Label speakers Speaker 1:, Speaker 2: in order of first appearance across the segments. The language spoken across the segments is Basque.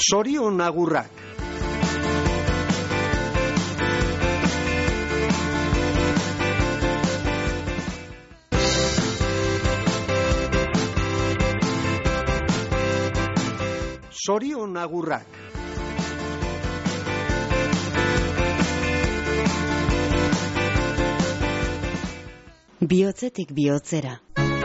Speaker 1: Sorion agurrak. Sorion agurrak.
Speaker 2: Bihotzetik bihotzera.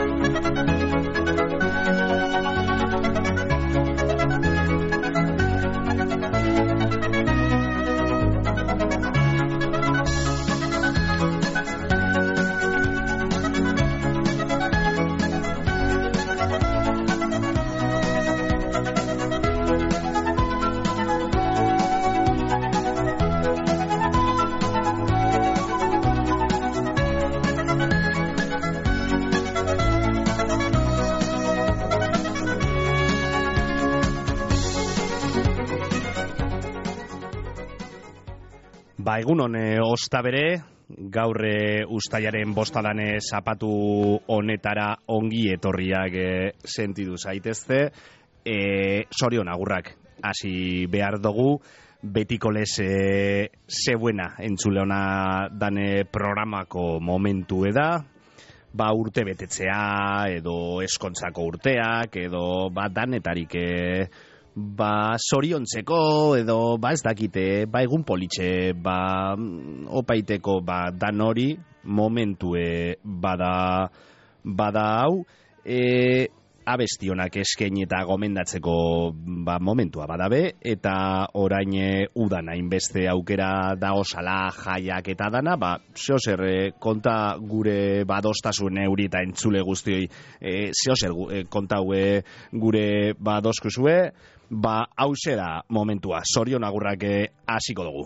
Speaker 3: Egunon osta bere, gaur ustailaren bostadan zapatu honetara ongi etorriak sentidu zaitezte. Sorion agurrak hasi behar dugu, betiko lez zebuena entzule hona dane programako momentu eda, urte betetzea edo eskontzako urteak edo danetarik soriontzeko edo ez dakite, egun politxe, opaiteko dan hori momentue bada hau, abestionak eskain eta gomendatzeko momentua badabe, eta orain udan hainbeste aukera da osala jaiak eta dana, zeozer konta gure badostasun euri eta entzule guztioi, zeozer konta gure badoskusue, hau da momentua, Sorion agurrak hasiko dugu.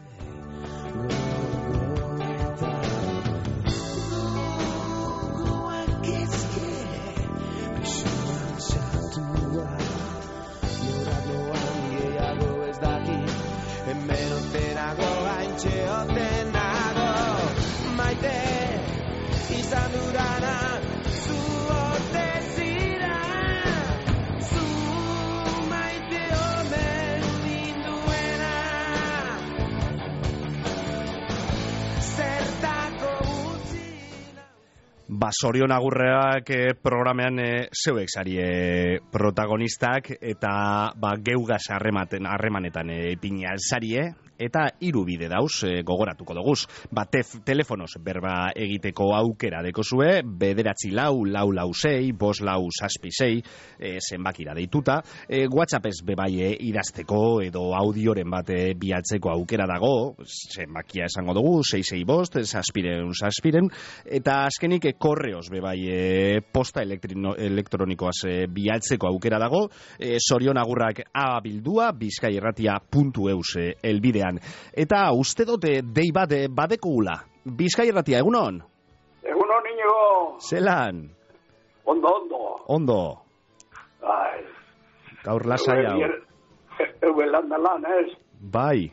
Speaker 3: Sorion agurreak programean zeuek zarie protagonistak eta geugaz harremanetan ipina zarie eta hiru bide dauz gogoratuko doguz. Telefonoz berba egiteko aukera dekozue, 944 546 zenbakira deituta, WhatsAppez bebai idazteko edo audioren bat bialtzeko aukera dago, zenbakia esango dugu, 665 saspiren, eta azkenik korreoz bebai posta elektronikoaz bialtzeko aukera dago, Sorion agurrak abildua bizkaierratia.eus elbidean. Eta uste dute dei bat badeko gula. Bizkaierratia, egunon?
Speaker 4: Egunon, Iñigo.
Speaker 3: Zelan? Ondo.
Speaker 4: Ai.
Speaker 3: Gaur lasai hau.
Speaker 4: Euen lan, ez?
Speaker 3: Bai.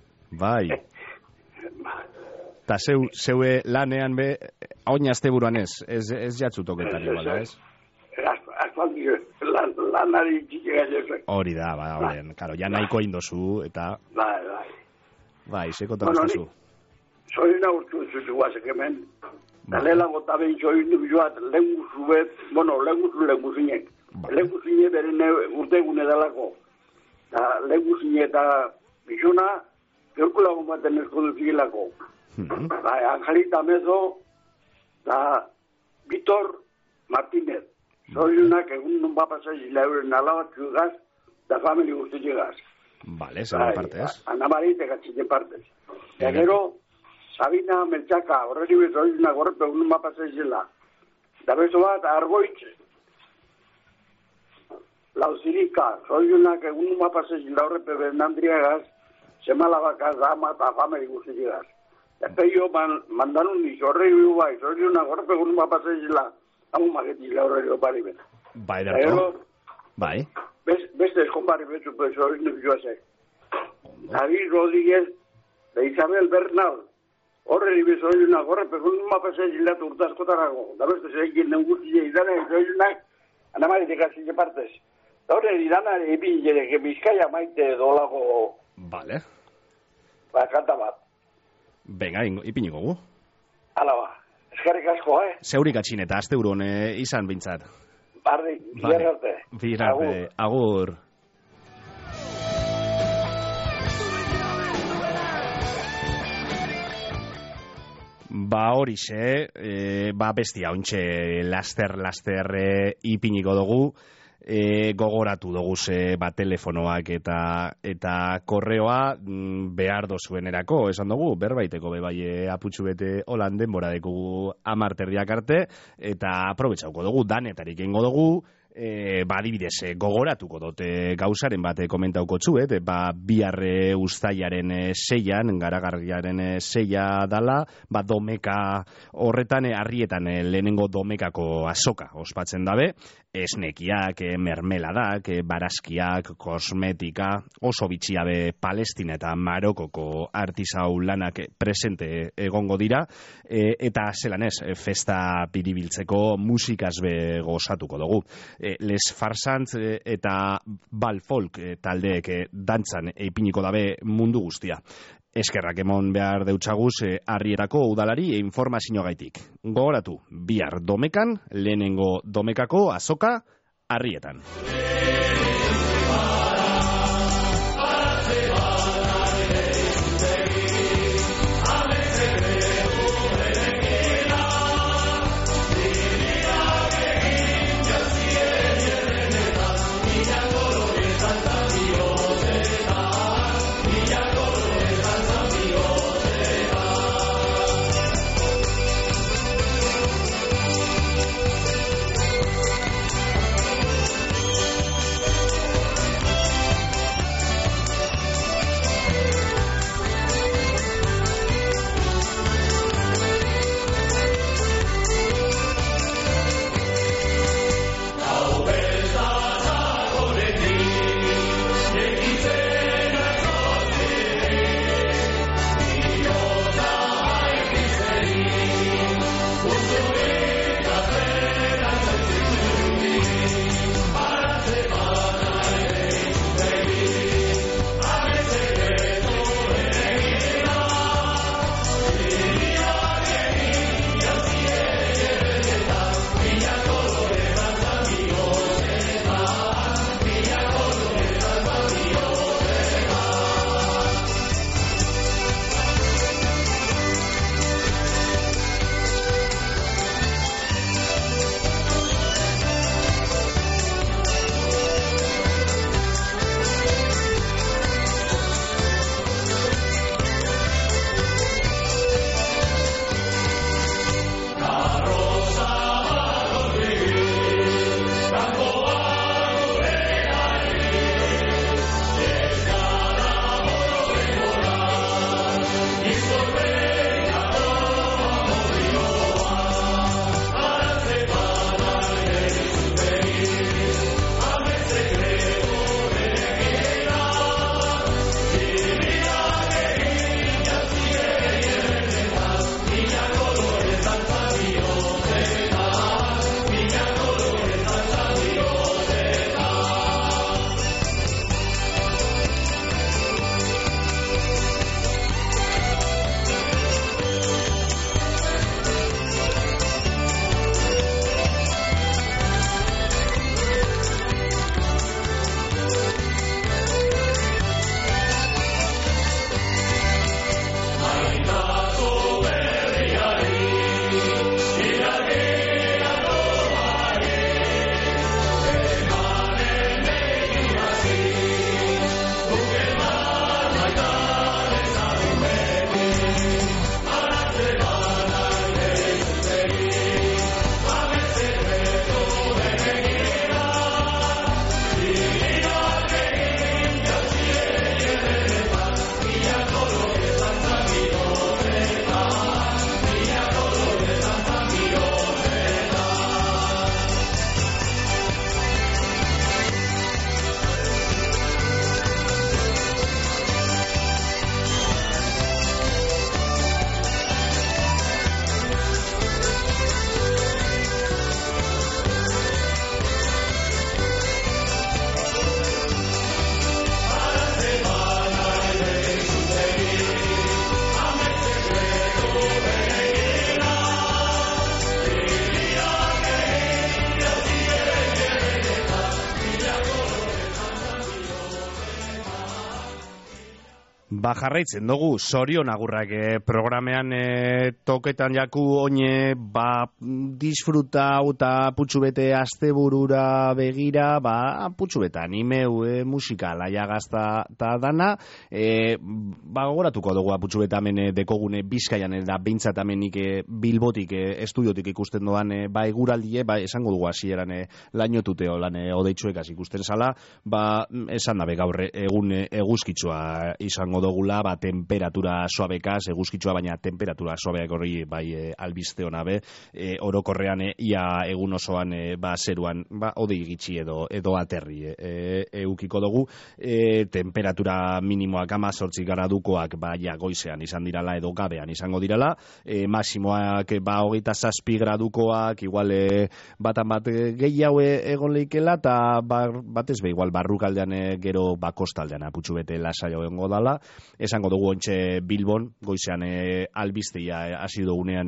Speaker 3: Ta zeue lanean oin asteburuan ez jatzutoketan igual, ez?
Speaker 4: Asfalti lanari txikega jezek.
Speaker 3: Hori da, karo, ja nahiko indozu, eta... Bai, seko tarastazu.
Speaker 4: Soina urtu zuzu guazek hemen. Dalela gota behin soinu bizuat lenguzu bet, lenguzinek. Lenguzine beren urtegune dalako. Lenguzine eta bizuna, geurkulagun baten eskoduzigilako. Angelita Mezo, da Vitor Martínez. Soiunak egun nun pasai lauren alabat zugaz, da famili guzti llegaz.
Speaker 3: Vale, zera partez.
Speaker 4: Ana Marite gatxiten partez. Gero, Sabina Melchaka, horreri bezo soiunak horrepe egun nun pasai zela. Da bezo bat, Argoitz, Lauzirika, soiunak egun nun pasai zela horrepe Bernandriagaz, Semalabakaz, Dama eta famili guzti llegaz. Epeio mandanun niz, horrei bai, soiunak horrepe egun nun pasai zela, hamu magetiz laurrero pari bena.
Speaker 3: Bai, derko. Bai.
Speaker 4: Beste eskonpari betzu, pues, hori nufioazek. David Rodríguez, de Isabel Bernal, horreri bezo hori una gorre, pero un mapa se gilatu urtaskotarago. Da beste zeikin neuguzile idana, ez hori unak, anamari dekazile partez. Hore, idana ebi jereke Bizkaia maite dolago
Speaker 3: Vale.
Speaker 4: kanta bat.
Speaker 3: Venga, ipiniko gu.
Speaker 4: Hala ba, eskerrik asko,
Speaker 3: Zeurik atxin eta azte uron izan bintzat.
Speaker 4: Barri, birarte.
Speaker 3: Birarte, agur. Ba horixe, bestia ontxe laster ipiniko dugu, gogoratu dugu telefonoak eta korreoa behar dozuenerako, esan dugu, berbaiteko bebai aputxu bete holan denbora dekugu 10 arte, eta aprobetxauko dugu, danetarik ingo dugu, adibidez, gogoratuko dute gauzaren bat komentauko txuet, biarre ustaiaren 6an, garagarriaren 6a dala, domeka horretan, harrietan lehenengo domekako azoka ospatzen dabe, esnekiak, mermeladak, barazkiak, kosmetika, oso bitxiabe Palestina eta Marokoko artisau lanak presente egongo dira, eta zelan ez, festa biribiltzeko musikaz be gozatuko dugu. Les Farsantz eta Balfolk taldeek dantzan eipiniko dabe mundu guztia. Eskerrak emon behar deutxaguz harrierako udalari informazio gaitik. Gogoratu, bihar domekan, lehenengo domekako azoka harrietan. Ba jarraitzen dugu, Sorion agurrak programean toketan jaku oine disfruta eta putxubete asteburura begira, putxubeta animeu musika laia gazta ta dana, gogoratuko dugu putxubeta hemen dekogune Bizkaian da behintzat hemenik Bilbotik estudiotik ikusten doan eguraldie, esango dugu hasieran lainotuteo lan odeitzuekaz ikusten zala, esan dabe gaur egun eguzkitsua izango dogula, temperatura suabekaz, eguzkitsua baina temperatura suabeak horri albiste hona be, orokorrean ia egun osoan zeruan odei gitxi edo aterri eukiko dugu, temperatura minimoak 18 gradukoak goizean izan dirala edo gabean izango dirala, maximoak 27 gradukoak igual batan bat gehiago egon leikela, eta batez igual barrukaldean gero kostaldean aputxu bete lasaio egongo dala. Esango dugu ontxe Bilbon, goizean albistea hasi dugunean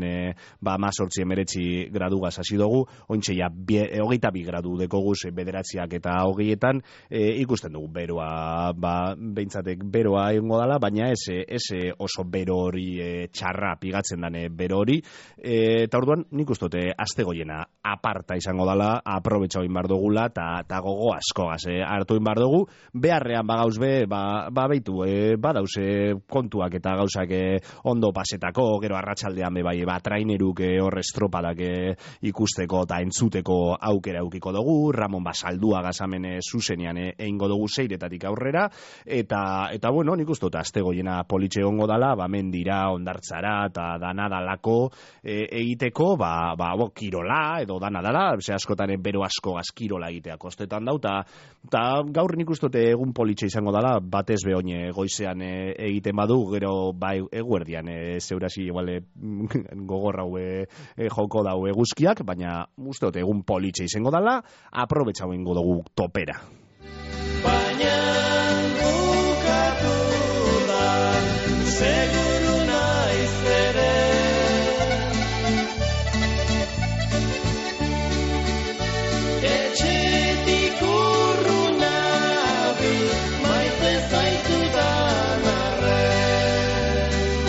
Speaker 3: 18-19 gradugaz hasi dugu, ontxe ja 22 gradu dekoguz bederatziak eta 20etan, ikusten dugu beroa, behintzatek beroa egongo dala, baina ez oso bero hori txarra pigatzen dane bero hori, eta orduan nik ustote aste goiena aparta izango dala, aprobetxau inbar dugula, eta gogo askogaz hartu inbar dugu, beharrean bagauz beitu, badauze kontuak eta gauzak ondo pasetako, gero arratsaldean traineruk hor estropadak ikusteko eta entzuteko aukera eukiko dugu, Ramon Basaldua gazamen zuzenean egingo dugu 6etatik aurrera, eta bueno, nik uste aste goiena politxe egongo dala, mendira, ondartzara eta dana dalako egiteko, kirola edo dana dala, askotan bero asko kirola egitea kostetan dau, eta gaur nik uste egun politxe izango dala, batez behoin goizean egiten badu, gero eguerdian zeurasi gogorra joko dau eguzkiak, baina uste dut egun politxe izango dala, aprobetxau ingo dugu topera.
Speaker 2: Baina bukatu da, seguru naiz ere. Etxetik urruna bi, maite zaitudan arren.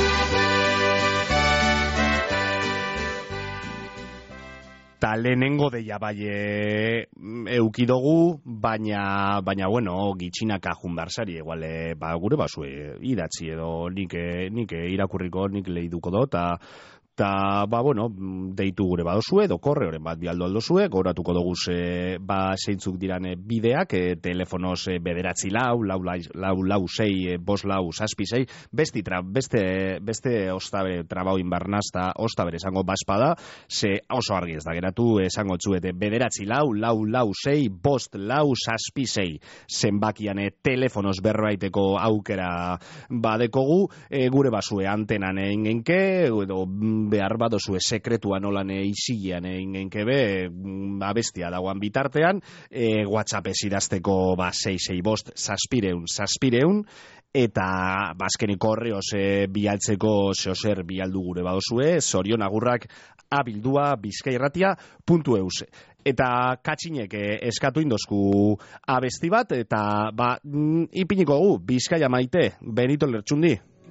Speaker 3: Ta lehenengo deia eukidogu, baina bueno, gitxinaka junbarsari, igual, gure basue idatzi edo nik irakurriko, nik lehiduko do, eta, bueno, deitu gure badozue, edo korreoren bat bialdo aldozue, goratuko dugu zeintzuk diran bideak, telefonoz bederatzi lau, sei, bost lau, zazpi sei, beste ostabere trabau inbarnaz, eta ostabere esango baspada, ze oso argi ez da geratu, esango txuete bederatzi lau, sei, bost lau, zazpi sei, zenbakian telefonoz berbaiteko aukera badekogu, gure basue antenan eingenke, edo behar badozue sekretua nolan izilean eingenkebe, abestia dagoan bitartean, WhatsApp idazteko 665 zazpireun, eta azkeniko horreoz bialtzeko zeozer bialdu gure badozue, Sorion agurrak abildua bizkairratia.eus. Eta katxinek eskatu indozku abesti bat, eta ipiniko gu, Bizkaia maite, Benito Lertxundi.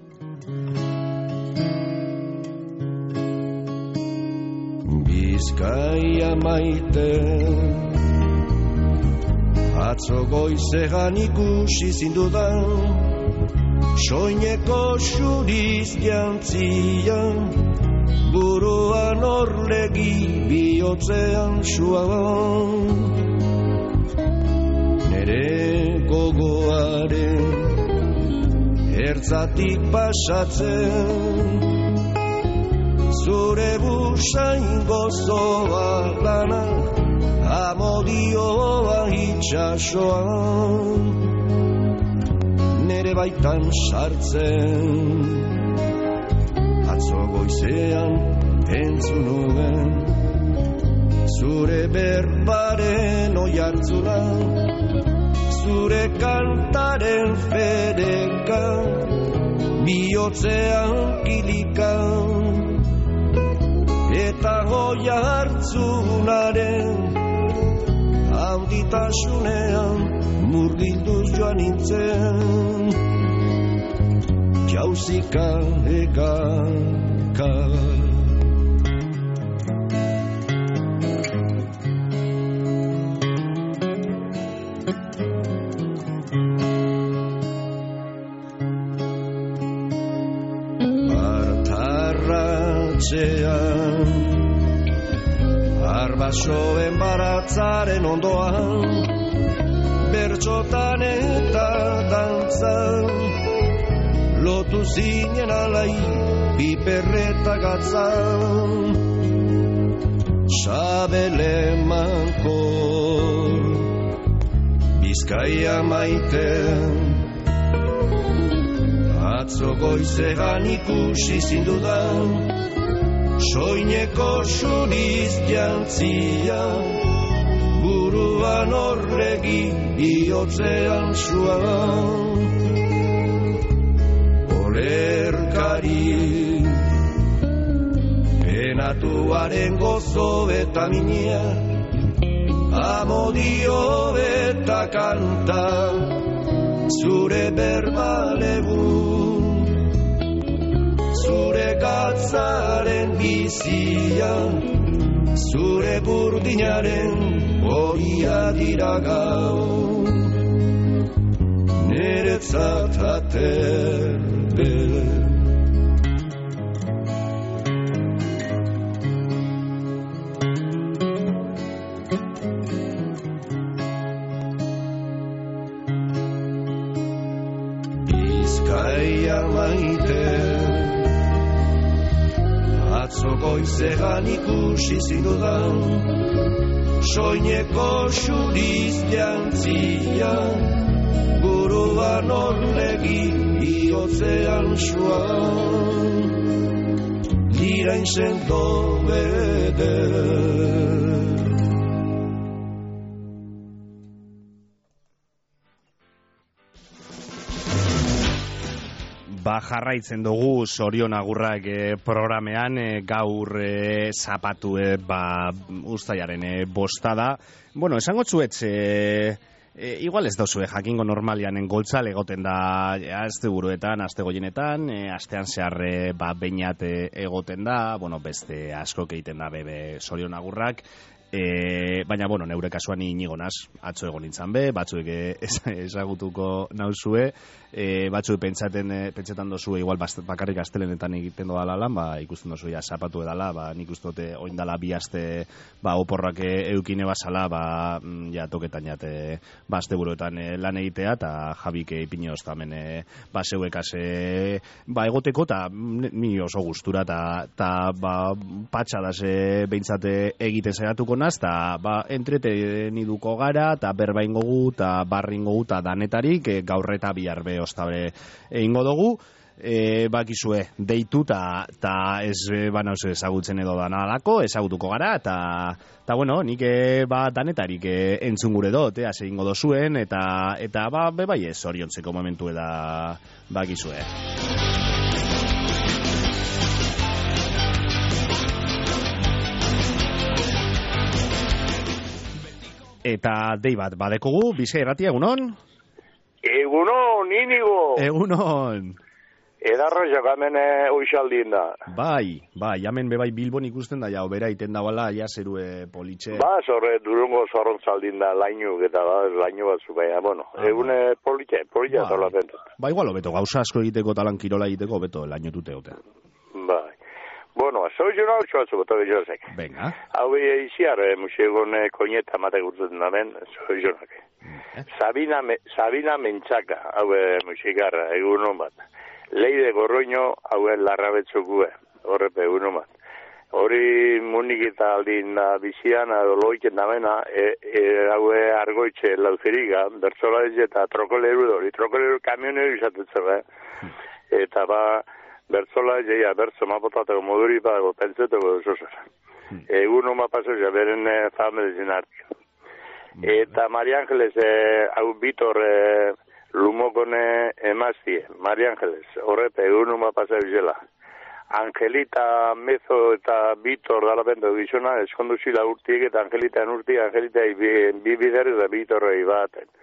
Speaker 5: Bizkaia maite, atzo goizegan ikusi zindudan, soineko xuriz jantzian, buruan orlegi bihotzean suaban. Nere gogoaren ertzatik pasatzen, zure busain gozoa lana, amodioa itxasoan, nere baitan sartzen, atzo goizean entzun nuen, zure berbaren oihartzuna, zure kantaren fedeka, bihotzean kilikan, eta goia hartzunaren handitasunean murgilduz joan nintzen. jauzika eganka. Bartarratxean arbasoen baratzaren ondoan bertxotan eta dantzan lotu zinen alai piperreta gatzan Sabele manko Bizkaia maite Atzo goizean ikusi zindudan Soineko suriz jantzia Buruan horregi bihotzean zuan Olerkari Penatuaren gozo eta minia Amodio eta kanta Zure berbalegun Zure gatzaren bizia Zure burdinaren horia dira gau Neretzat aterbe Bizkaia maite Atzo goizean ikusi zindudan Soineko suriz jantzia Buruan horregi bihotzean suan Lirain sendo beder
Speaker 3: Jarraitzen dugu Sorion Agurrak programean gaur zapatu uztailaren bostada. Bueno, esango txuetz, igual ez dauzue jakingo normalianen goltzal egoten da azte buruetan, azte goienetan, astean zehar beinat egoten da, bueno, beste asko egiten da bebe Sorion Agurrak. Baina, bueno, neure kasuan inigo naz, atzo egon nintzen be, batzuek ezagutuko nauzue, batzuek pentsetan dozue, igual bakarrik astelenetan egiten doala lan, ikusten dozu ja zapatu edala, nik uste dute oindala bi aste oporrak eukine basala, ja toketan jate aste buruetan lan egitea, eta Jabik ipinio oztamen zeuekaz egoteko, eta ni oso gustura, eta patxadaz behintzate egiten saiatuko eta entreteniduko gara eta berbaingo gu eta barringo gu eta danetarik gaur eta bihar be ostabe egingo dugu bakizue deitu eta ez banauz ezagutzen edo danalako ezagutuko gara eta bueno, nik danetarik entzun gure dut hase egingo dozuen eta bai ez oriontzeko momentu eda bakizue Eta dei bat badekogu, Bizkai Irratia, egunon?
Speaker 6: Egunon, Inigo!
Speaker 3: Egunon!
Speaker 6: Edarro jakamen oixaldin da.
Speaker 3: Bai, jamen bebai Bilbon ikusten da, ja, obera iten da bala, ja, zerue politxe.
Speaker 6: Zorre, durungo zorron zaldin da, lainu, eta lainu batzu, baina, bueno, egune politxe zola zentot.
Speaker 3: Igual, beto, gauza asko egiteko, talan kirola egiteko, beto, lainu tute otea.
Speaker 6: Bai. Bueno, soizun hau txuatzu goto behizosek.
Speaker 3: Venga.
Speaker 6: Hau iziar, musegon koineta matek urtzen damen, soizunak. Sabina Mentzaka, hau musikar, egunon bat. Leide Gorroño, hau larrabetzukue, horrepe egunon bat. Hori munik eta aldin bizian, loiken damena, hau argoitxe lauzeriga, bertzola ez eta trokoleru dori, trokoleru kamioneru izatetzen, eta bertzola jeia, bertzo mapotateko moduri padago, pentseteko duzuzera. Egun oma pasoia, beren famedezin artik. Eta Maria Angeles, hau Bitor Lumokone emaztie, Maria Angeles, horrepe, egun oma pasoia zela. Angelita Mezo eta Bitor dalapento gizona, eskonduzila urtiek eta Angelita urtiek, Angelita bi bider eta Bitorrei baten.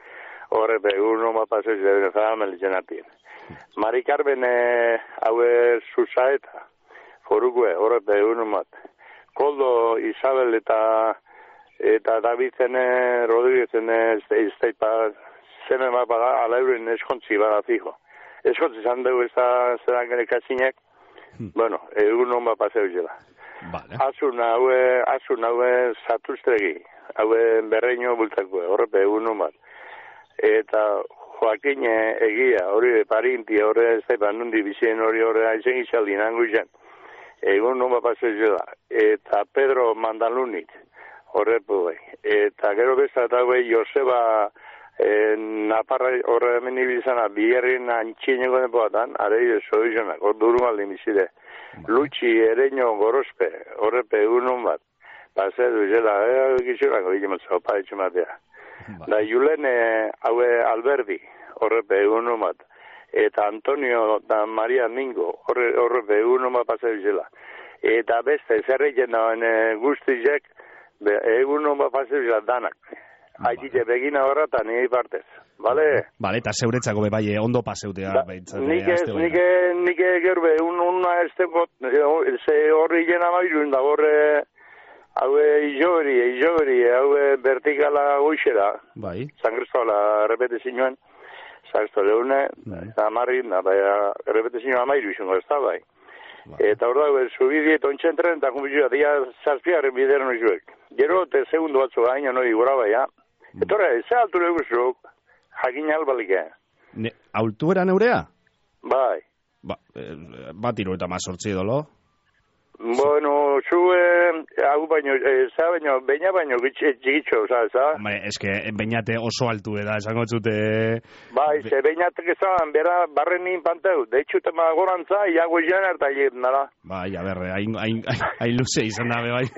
Speaker 6: horrepe, uno ma paseo zidaren zahamel jenatien. Mari Carmen, haue Susaeta, forukue, horrepe, uno mat. Koldo, Isabel eta Davizen Rodríguezen izteipa zeme mapaga alauren eskontzi bada fijo. Eskontzi zan dugu ez da zeran genekazinek, bueno, egun hon paseu zela.
Speaker 3: Vale.
Speaker 6: Asun haue zatuztregi, haue berreino bultzakue, horrepe egun hon bat. Eta Joaquin egia, hori parinti, hori ez da nundi bizien hori aizen izaldi nangu izan. Egun hon paseu zela. Eta Pedro Mandalunik, horrepu bai. Eta gero bezat haue Joseba Naparra horre hemen ibizana biherrin antxineko depoatan, arei soizonak, hor durumaldi mizide. Lutxi, Ereño, Gorospe, horrepe egunon bat. Pasedu zela, gizurako dikimatza, opa etxumatea. Da Julen haue Alberdi, horrepe egunon bat. Eta Antonio da Maria Mingo, horrepe egunon bat pasedu zela. Eta beste, zerreiken dauen guztizek, egunon bat pasedu zela danak. Haitite begina horretan nire partez, bale? Bale,
Speaker 3: eta zeuretzako bebai ondo paseutea.
Speaker 6: Nik gerbe, una esteko, ze horri jena mairun da horre, haue izogeri, haue vertikala goixera.
Speaker 3: Bai.
Speaker 6: San Cristola repete zinuen, San Cristoleune, eta marri, repete zinuen amairu izango ez da, bai. Eta hor dago, zubidi eta ontxentren, eta kumpizua, dia zazpiaren bideren izuek. Gero, te segundo batzu gaina noi gura baia. Etorre, ze altura eguzuk, jakin albalike.
Speaker 3: Altura neurea?
Speaker 6: Bai.
Speaker 3: Bat iru eta mazortzi dolo?
Speaker 6: Bueno, zue, hau baino, baina baino txigitxo, za?
Speaker 3: Eske, bainate oso altu da, esango txute...
Speaker 6: Bai, ze bainatek esan, bera, barren nien panteu, de hecho, tema gorantza, iago izan harta egin, nara?
Speaker 3: Bai, a berre, hain luze izan dabe, bai.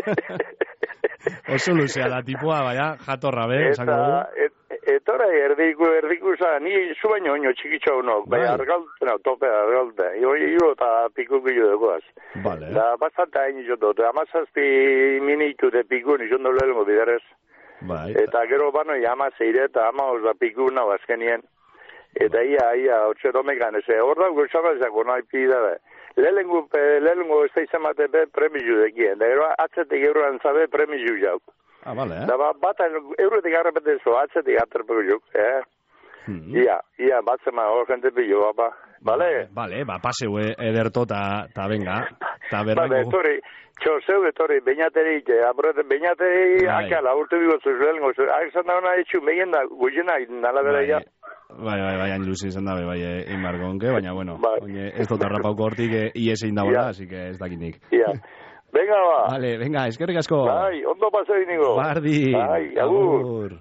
Speaker 3: Oso luzea da tipua, baina, jatorra, esango du.
Speaker 6: Etora erdiku zan, ni zu baino oino txikitxo honok, bai, argalten, tope argalten, iro eta pikukillo dekoaz.
Speaker 3: Vale.
Speaker 6: Da, bastante hain izot, amazazpi minitu de pikun izon dole lengo bidarez.
Speaker 3: Bai.
Speaker 6: Eta gero bano, amazeire eta amaoz da pikun nago azkenien. Eta ia, otxe domekan, hor da goxabazako nahi pida, lehengo ez da izan bate premizu dekien, da gero atzetik euroan zabe premizu jauk.
Speaker 3: Ah, vale,
Speaker 6: Da bata eurotik arrepetezo, atzetik aterpeko juk, Ia, batzema hor jente pillo, bapa. Vale?
Speaker 3: Vale, paseu ederto ta venga. Ta berrengo.
Speaker 6: Vale, etorri, txoseu etorri, beñateri, akala, urte bigotzu zuelengo, akizan da hona etxu, megin da, guzina, nala bera ja.
Speaker 3: Bai, hain luzi izan dabe, inbargonke, baina, bueno, ez dut arrapauko hortik iese indabola, así que ez dakinik.
Speaker 6: Ia. Venga, ba.
Speaker 3: Vale, venga, eskerrik asko.
Speaker 6: Bai, ondo pasei nigo.
Speaker 3: Bardi.
Speaker 6: Bai, agur.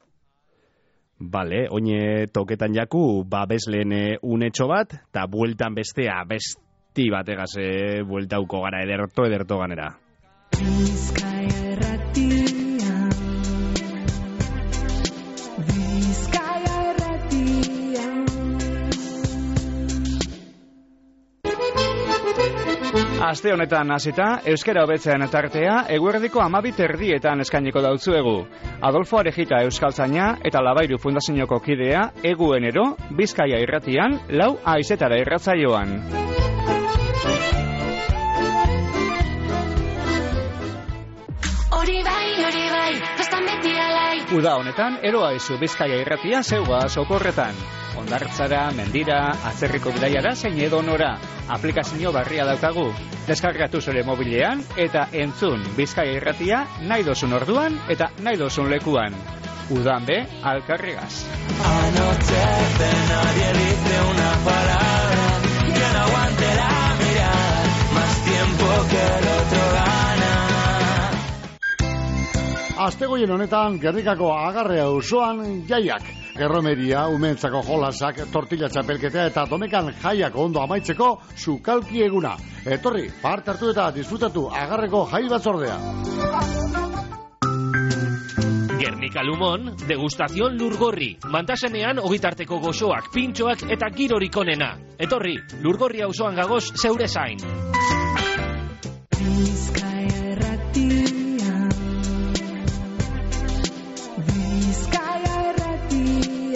Speaker 3: Vale, oine toketan jaku, besleen unetxo bat, eta bueltan bestea, besti bategaz bueltauko gara ederto ganera.
Speaker 7: Bizkaia erratia, Bizkaia erratia.
Speaker 8: Aste honetan hasita, euskara hobetzean tartea, eguerdiko 12:30 eskainiko dautzuegu. Adolfo Arejita euskaltzaina eta Labairu Fundazioko kidea, eguenero, Bizkaia irratian, 4 aizetara irratzaioan.
Speaker 7: Hori bai, bastan beti alai.
Speaker 8: Uda honetan, eroa izu Bizkaia irratia zeuga sokorretan. Hondartzara, mendira, atzerriko bidaiara zein edonora. Aplikazio barria daukagu. Deskargatu zure mobilean eta entzun Bizkaia irratia nahi dozun orduan eta nahi dozun lekuan. Udan be, alkarregaz.
Speaker 2: Anochece, nadie dice una palabra que no aguante la mirada, más tiempo que el otro gana.
Speaker 9: Astegoien honetan, Gernikako Agarre auzoan jaiak. Erromeria, umentzako jolasak, tortilla txapelketea eta domekan jaiak ondo amaitzeko sukalki eguna. Etorri, parte hartu eta disfrutatu Agarreko jai batzordea.
Speaker 10: Gernika Lumon, degustazion Lurgorri. Mantasenean ogitarteko goxoak, pintxoak eta girorik onena. Etorri, Lurgorri auzoan gagoz zeure zain.
Speaker 7: Bizkaia erratia, Bizkaia erratia.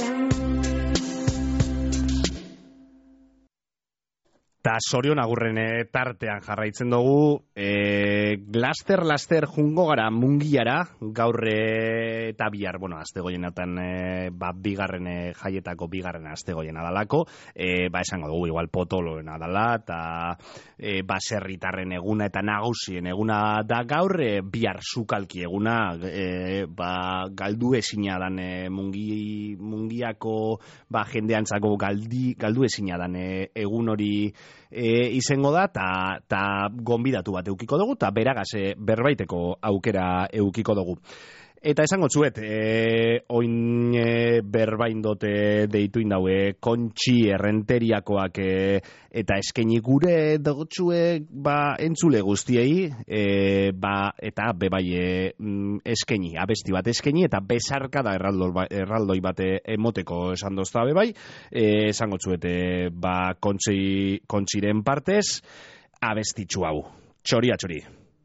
Speaker 3: Eta Sorion Agurren tartean jarraitzen dugu, laster jungo gara mungiara, gaur eta bihar, azte goienatan, bigarren jaietako bigarren azte goien adalako, esango dugu, igual potoloen adala, eta baserritarren eguna eta nagusien eguna da gaur, bihar sukalki eguna, galdu ezina dan mungiako jendeantzako galdu ezina dan egun hori izango da, eta gonbidatu bat eukiko dugu, eta beragaz berbaiteko aukera eukiko dugu. Eta esango txuet, oin berbain dote deituin daue kontxi errenteriakoak eta eskeni gure dagotxue entzule guztiei, eta bebai eskeni, abesti bat eskeni, eta besarka da erraldoi bat emoteko esan dozta bebai, esango txuet, kontxiren partez, abestitxu hau. Txoria txori.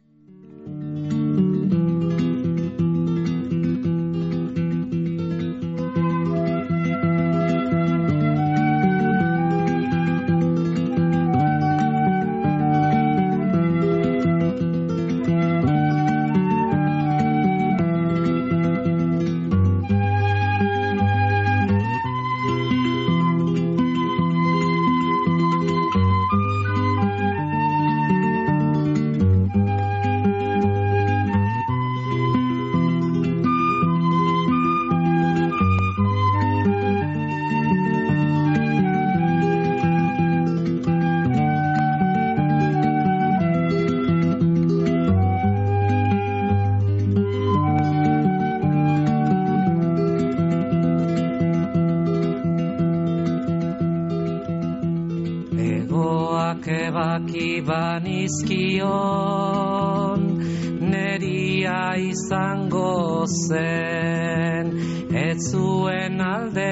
Speaker 2: Banizkion neria izango zen, ez zuen alde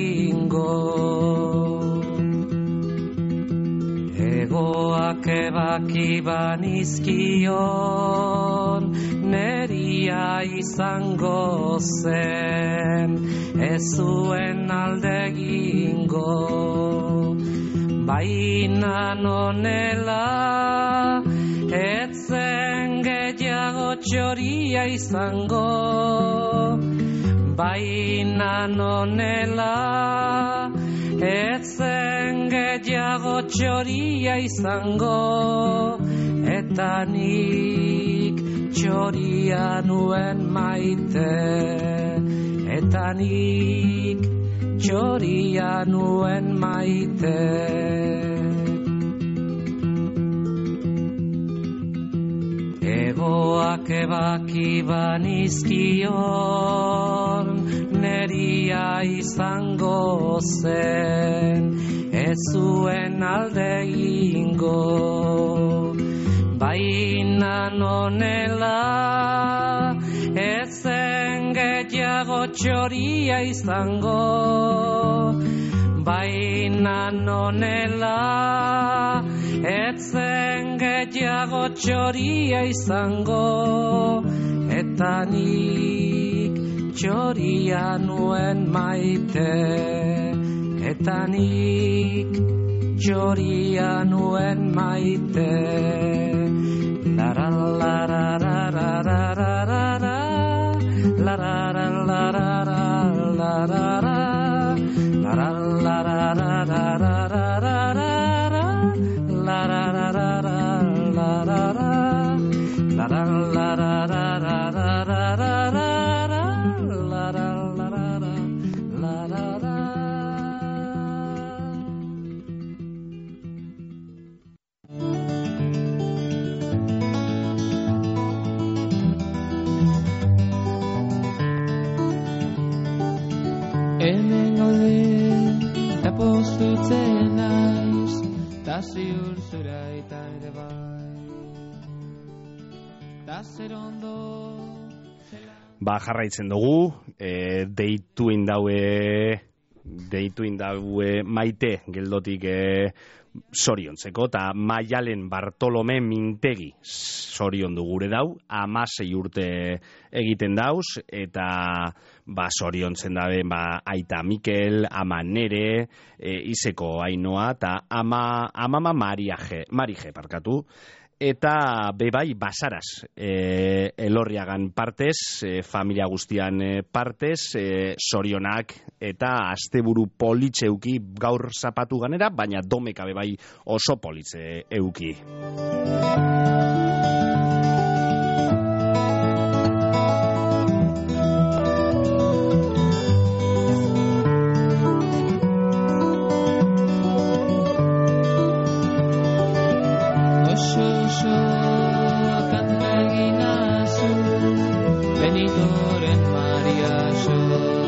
Speaker 2: egingo. Egoak ebaki banizkion neria izango zen, ez zuen alde egingo. Baina nonela, etzen gehiago txoria izango. Baina nonela, etzen gehiago txoria izango. Eta nik txoria nuen maite, eta nik txoria nuen maite. Egoak ebaki banizkion neria izango zen, ez zuen alde egingo. Baina nonela, etzen gehiago txoria izango. Baina nonela, etzen gehiago txoria izango. Eta nik txoria nuen maite, eta nik txoria nuen maite.
Speaker 11: Hemen gaude, eta postutzen naiz, ta ziur zura eta ere bai, ta zer ondo.
Speaker 3: Jarraitzen dugu, deitu indaue maite geldotik soriontzeko, eta Maialen Bartolome Mintegi soriondu gure dau, 16 urte egiten dauz, eta soriontzen dabe aita Mikel, ama Nere, izeko Ainoa, eta ama Marije parkatu, eta bebai Basaras Elorriagan partez, familia guztian partez, sorionak eta asteburu politxe euki gaur zapatu ganera, baina domeka bebai oso politxe euki.
Speaker 11: Benitoren Mariaxo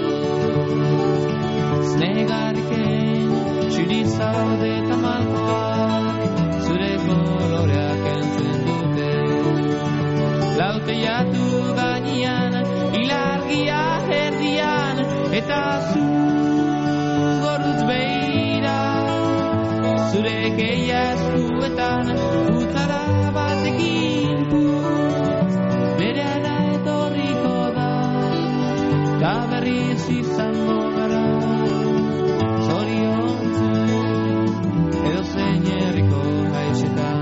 Speaker 11: Znegarken txurizaude eta malkoak zure koloreak entzen dute Lauteiatu gainean ilargia erdian eta zu goruz beira zure keia eskuetan utzara batekin bereana etorriko da ta berriz izango gara zoriontzu edo zein herriko haizetan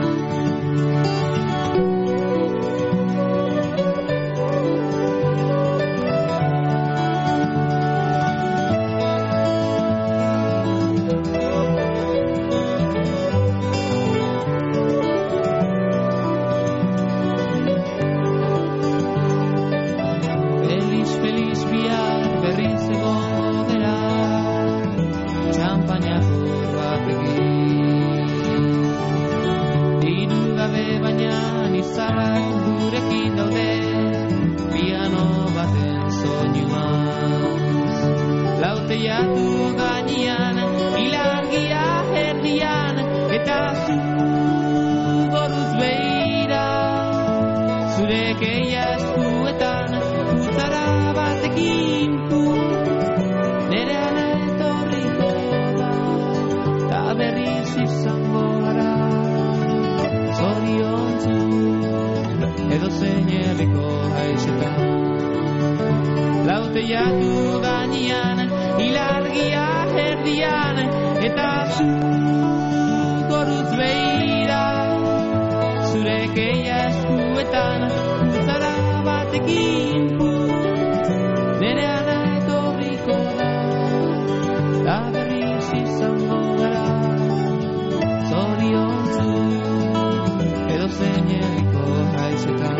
Speaker 11: Lauteiatu gainean, ilargia erdian, eta zu goruz beira, zure keia eskuetan, utzara batekin nereana etorriko da, ta berriz izango gara, zoriontzu, edo zein herriko haizetan. Lauteiatu gainean, ilargia erdian, eta zu goruz beira, zure keia eskuetan, utzara batekin nereana etorriko da, ta berriz izango gara, zoriontzu, edo zein herriko haizetan.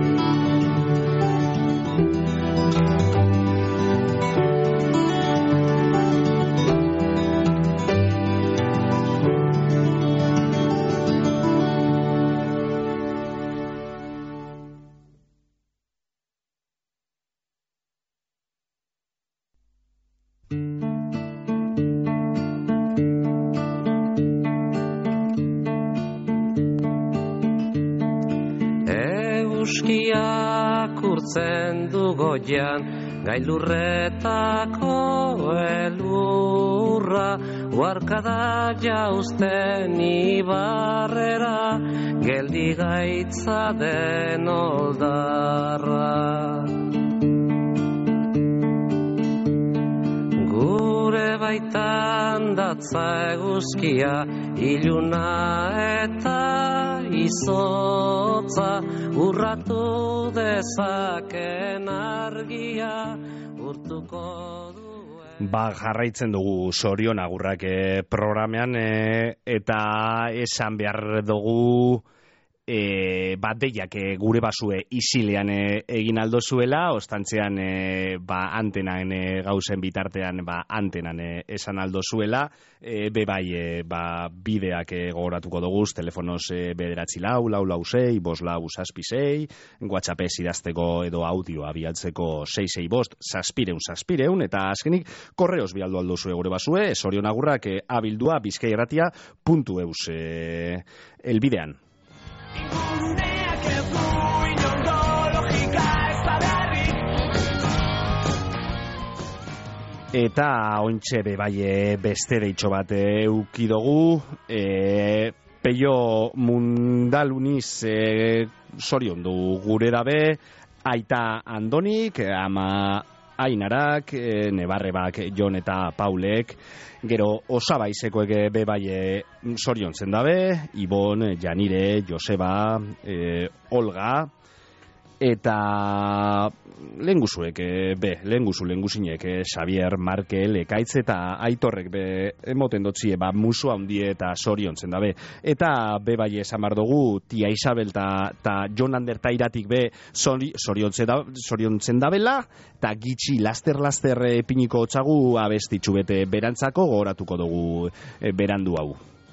Speaker 12: Euskiak urtzen du goian, gailurretako elurra, uarkada jauzten ibarrera, geldi gaitza den oldarra. Gure baitan datza eguzkia, iluna eta izotza, urratu dezaken argia, urtuko duen.
Speaker 3: Jarraitzen dugu Sorion Agurrak programean, eta esan behar dugu deiak gure basue isilean egin aldo zuela, ostantzean antenan gauzen bitartean antenan esan aldo zuela, bebai bideak gogoratuko dugu, telefonos 944 546 WhatsAppez idazteko edo audioa bialtzeko 665 eta azkenik korreos bialdu aldo zue gure basue, Sorion Agurrak abildua bizkairratia.eus elbidean.
Speaker 2: Inguruneak ez du inongo logika ez da beharrik.
Speaker 3: Eta ointxe bebai beste deitxo bat eukidogu, Peio Mundaluniz zoriondu gure dabe, aita Andonik, ama Ainarak, Nebarrebak, Jon eta Paulek, gero Osabaizekoek bebai zoriontzen dabe, Ibon, Janire, Joseba, Olga, eta lehenguzuek, lehenguzinek, Xavier, Markel, Ekaitz eta Aitorrek emoten dotzie, musu handie eta zoriontzen dabe. Eta bebai esan bar dugu, tia Isabel eta Jon Ander Tairatik zoriontzen dabela, eta gitxi laster piniko otzagu abestitxu bete berantzako gogoratuko dugu berandu hau.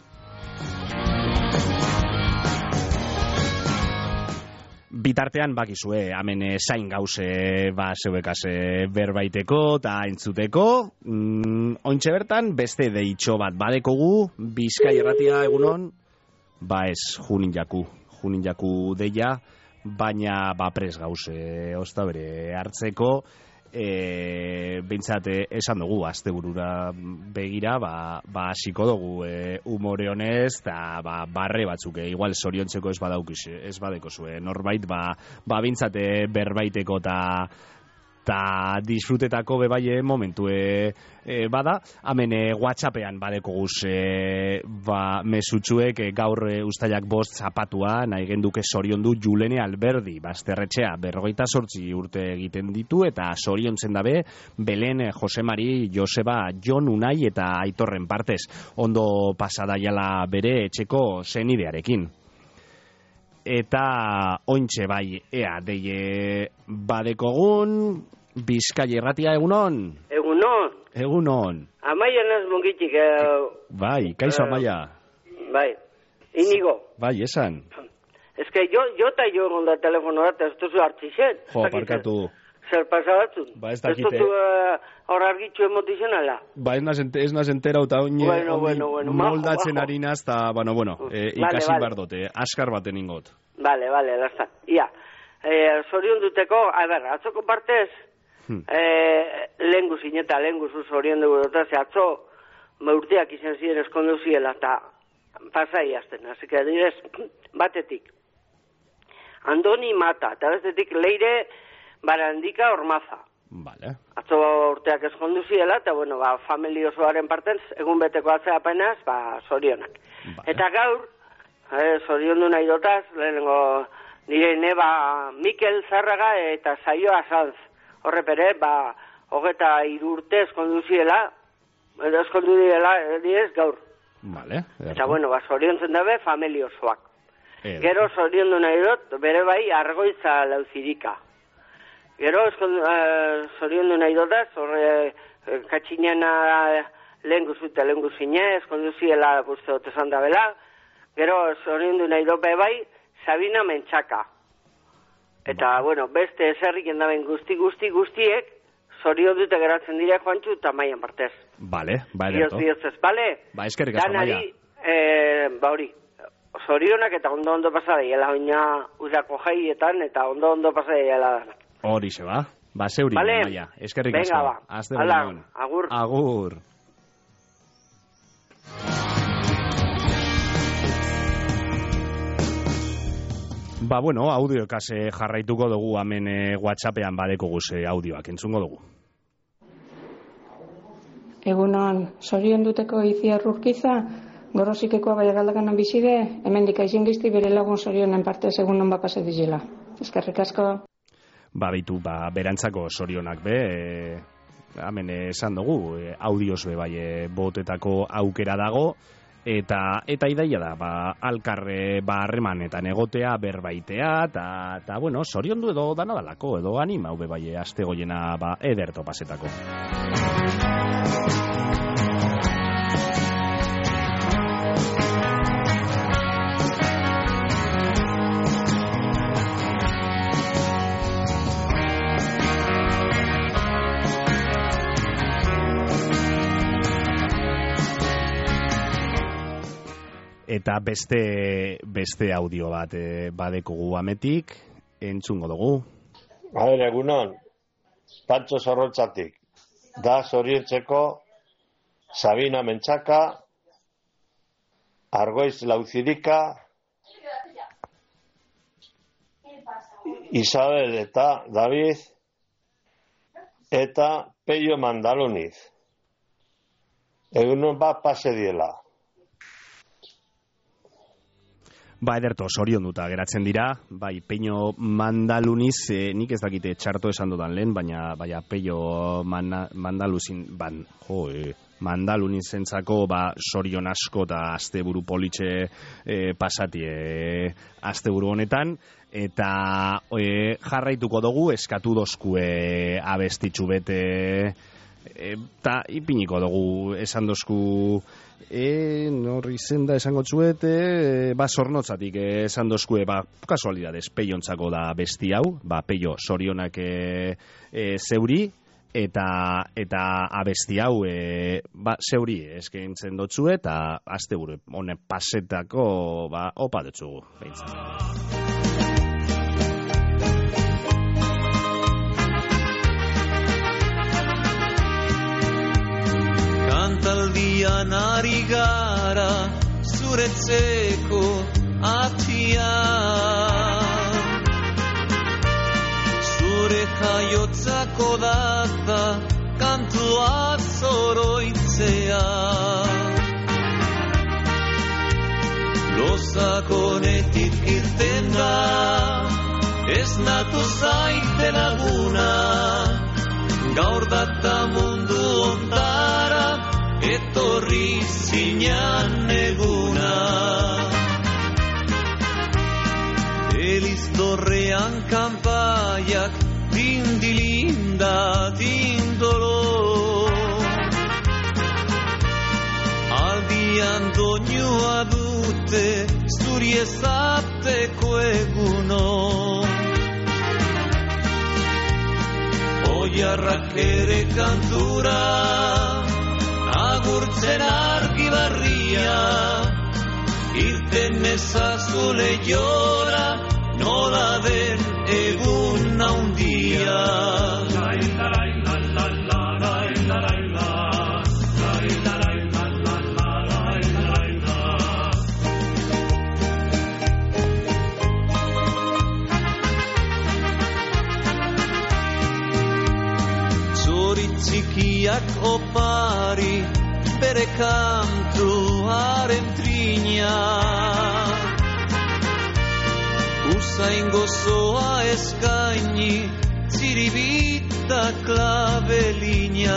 Speaker 3: Bitartean bakizue, hemen zain gauze zeuekaz berbaiteko eta entzuteko. Ointxe bertan, beste deitxo bat badekogu, Bizkai Irratia egunon, ez, junin jaku deia, baina pres gauze ozta bere hartzeko, bintzat esan dugu, asteburura begira, hasiko dugu umore honez, eta barre batzuk, igual zoriontzeko ez badeko zuen, norbait, bintzat berbaiteko eta disfrutetako bebai momentu bada, hemen WhatsAppean badeko guz mesutsuek gaur ustailak 5 zapatua nahi genduke zoriondu Julene Alberdi, Basterretxea 58 urte egiten ditu eta zoriontzen dabe Belen, Josemari, Joseba, Jon Unai eta Aitorren partez, ondo pasadaiala bere etxeko zenidearekin. Eta ointxe bai ea deie badekogun, Bizkai Irratia egunon? Egunon.
Speaker 13: Amaia naz mongitik.
Speaker 3: Bai, kaixo Amaia.
Speaker 13: Bai, Inigo.
Speaker 3: Bai, esan.
Speaker 13: Ez que yo eta jo gonda telefono bat, ez duzu hartzizet.
Speaker 3: Jo, parkatu.
Speaker 13: Zer pasabatzun.
Speaker 3: Ez dakite.
Speaker 13: Ez duzu hor argitxu emotizionala.
Speaker 3: Ez naz entera eta moldatzen harinaz, eta, ikasi bardote, askar baten ingot.
Speaker 13: Vale, lastan. Ia, zorion duteko, atzoko partez, lehen guzu zorion dugu dut, atzo, urteak izan ziren eskondu ziela, eta pasai azten, así que direz, batetik. Andoni Mata, eta bestetik Leire Barandika Ormaza.
Speaker 3: Vale.
Speaker 13: Atzo urteak eskondu ziela, eta familia osoaren partez, egun beteko atzea apenas, zorionak. Vale. Eta gaur, zoriondu nahi dotaz, lehenengo nire neba Mikel Zarraga eta Saio Azanz. Horrepere, 23 urte eskondu ziela, eskondu direz gaur.
Speaker 3: Vale.
Speaker 13: Eta zoriontzen dabe familia osoak. Gero zoriondu nahi dut, bere bai Argoitza Lauzirika. Gero zoriondu nahi dotaz, horre katxinena lehen guzine, eskondu ziela guzti dut esan dabela. Gero zoriondu nahi dut bai Sabina Mentxaka. Eta, beste eserrik endaben guztiek, zorion dute geratzen dira Juantxu eta Maian partez.
Speaker 3: Bale, ederto.
Speaker 13: Diozez, bale?
Speaker 3: Eskerrik asko, Maia.
Speaker 13: Hori, zorionak eta ondo pasa daiela, oina udako jaietan eta ondo pasa daiela danak.
Speaker 3: Hori ze ba, zeuri, Maia. Eskerrik asko.
Speaker 13: Venga,
Speaker 3: Azte bonion.
Speaker 13: Agur.
Speaker 3: Agur. Audioekaz jarraituko dugu hemen WhatsAppean badeko guze audioak, entzungo dugu.
Speaker 14: Egunon, zorion duteko Itziar Urkiza, Gorosikekoa Baiagaldakanan bizide, hemendik aizin gizti bere lagun zorionen partez egunon pase dizela. Eskerrik asko.
Speaker 3: Berantzako zorionak hemen esan dugu, audioz bai botetako aukera dago, eta idaia da, alkarre harremanetan egotea, berbaitea, eta zoriondu edo danadalako, edo anima bai aste goiena ederto pasetako. Eta beste audio bat badekugu ametik, entzungo dugu.
Speaker 15: Egunon, Pantxo Zorrotzatik. da zoriontzeko Sabina Mentxaka, Argoiz Lauzirika, Isabel eta David, eta Peio Mandaluniz. Egunon bat pase diela.
Speaker 3: Ba, ederto, zorionduta geratzen dira, bai, Peio Mandaluniz, nik ez dakite txarto esan dudan lehen, baina Peio Mandaluniz zentzako, ba, zorion asko eta asteburu politxe pasatie asteburu honetan, eta jarraituko dugu eskatu dozkue abestitxu bete, eta ipiniko dugu esan dozku norri zenda esango txuet, ba, zornotzatik esan dozkue, ba, kasualidades, Peiontzako da besti hau, ba, Peio zorionak zeuri, eta abesti hau ba, zeuri eskaintzen dotzu eta asteburu honen pasetako ba, opa dutzugu
Speaker 2: Kantaldian ari gara zuretzeko atian, zure jaiotzako data kantua zoroitzea. Lozakonetik irten da, ez natu zaite laguna, gaur data mundu ondara, etorri zinan eguna. Eliztorrean kanpaiak dindilinda dindolo, aldian doinua dute zuri ezateko eguno. Oiarrak ere kantura agurtzen argi barria, irten ezazu lehiora, nola den egun haundia. Zori txikiak opari, bere kantuaren trina, usain gozoa eskaini, ziribita klabelina.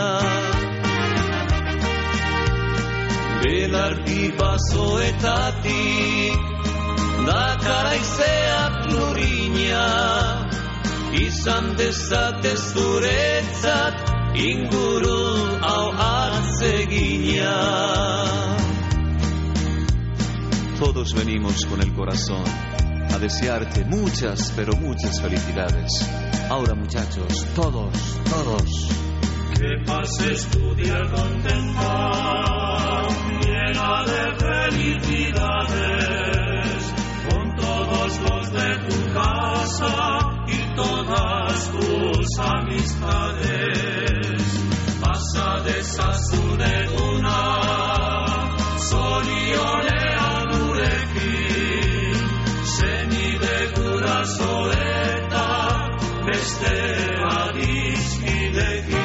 Speaker 2: Belardi basoetatik, dakaraizeak lurina, izan dezatez zuretzat, inguru hau atzegina.
Speaker 16: Todos venimos con el corazón a desearte muchas, pero muchas felicidades. Ahora, muchachos, todos.
Speaker 2: Que pases tu día contenta, llena de felicidades, con todos los de tu casa y todas tus amistades. Pasa dezazun eguna, zorionean gurekin, zenide guraso eta beste adiskidekin.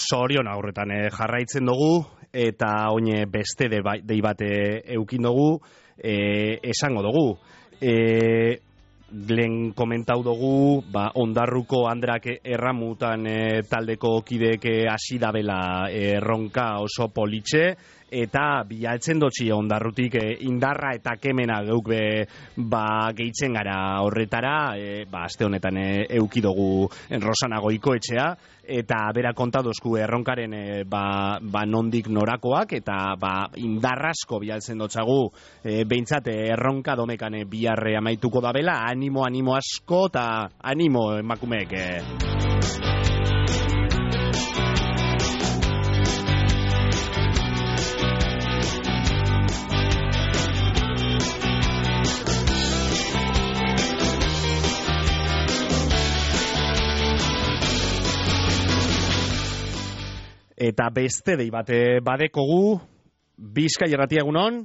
Speaker 3: Sorion aurretan jarraitzen dugu, eta oine beste dei bate eukin dugu, esango dugu. Lehen komentau dugu, Ondarruko Andrak erramutan taldeko kideek hasi dabela erronka oso politxe, eta bilatzen dotxi Ondarrutik indarra eta kemena geuk gehitzen gara horretara, aste honetan eukidogu Rosana Goikoetxea, eta bera kontadozku erronkaren nondik norakoak, eta indarrasko bialtzen dotxagu, behintzat erronka domekan biharre amaituko dabela, animo asko, eta animo emakumeek. Eta beste dei bate badekogu, Bizkai Irratia egunon?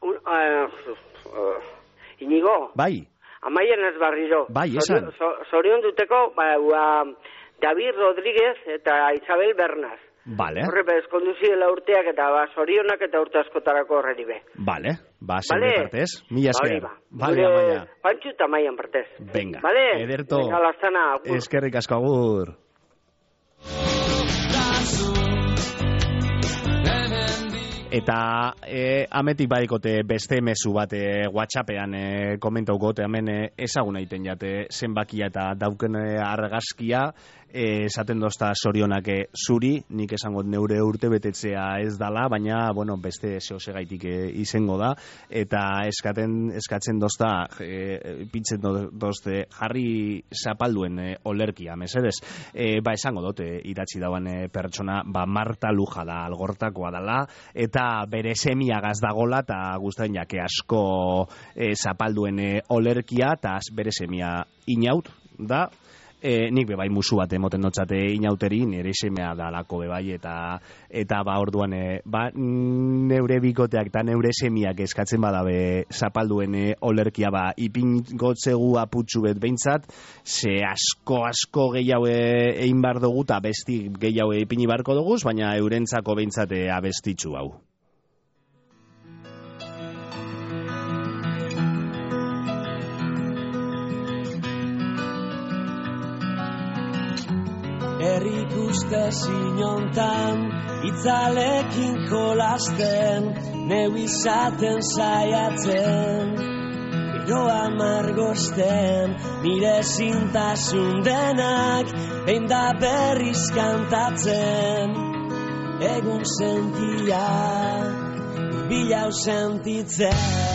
Speaker 13: Inigo?
Speaker 3: Bai.
Speaker 13: Amaien ez barriro.
Speaker 3: Bai, esan.
Speaker 13: Zorion duteko, David Rodríguez eta Isabel Bernaz.
Speaker 3: Vale.
Speaker 13: Horre bezkonduziela urteak eta zorionak eta urte askotarako horreri be.
Speaker 3: Vale. Zerre partez. Mila esker.
Speaker 13: Vale, Amaia. Pantxu eta Amaian partez.
Speaker 3: Venga.
Speaker 13: Vale.
Speaker 3: Ederto.
Speaker 13: Venga, lastana.
Speaker 3: Eskerrik asko, agur. Eta ametik badikote beste mezu bat WhatsAppean komentaukote, hemen ezagun egiten jate zenbakia eta dauken argazkia, esaten dozta zorionak zuri, nik esango neure urte betetzea ez dala, baina beste zehosegaitik izango da, eta eskatzen dozta, pintzen dozte jarri zapalduen olerkia, mesedez. Esango dute idatzi dauan pertsona, Marta Luja da, algortakoa dala, eta bere semiagaz dagola, eta guztain jake asko zapalduen olerkia, eta bere semia inaut da, nik bebai musu bat emoten notzate inauteri, nire semea dalako bebai, eta orduan neure bikoteak eta neure semiak eskatzen badabe zapalduen olerkia ipingotzegu aputxu bet behintzat, ze asko gehiago egin bar dugu, eta besti gehiago ipini barko dugu, baina eurentzako behintzat abestitzu hau.
Speaker 2: Herrik uste zinontan, itzalekin jolasten, neu izaten saiatzen, gero amargosten, nire zintasun denak, behin da berriz kantatzen, egun sentia, bilau sentitzen.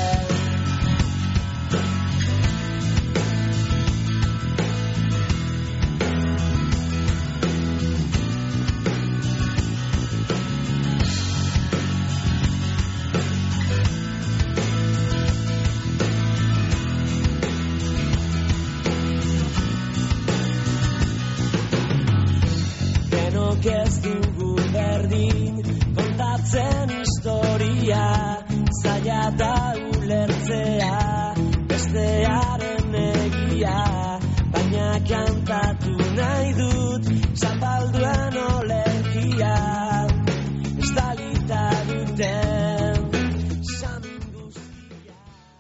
Speaker 2: Ez dugu berdin kontatzen historia, zaila da ulertzea bestearen egia, baina kantatu nahi dut zapalduen olerkia, estalita duten samin guztia.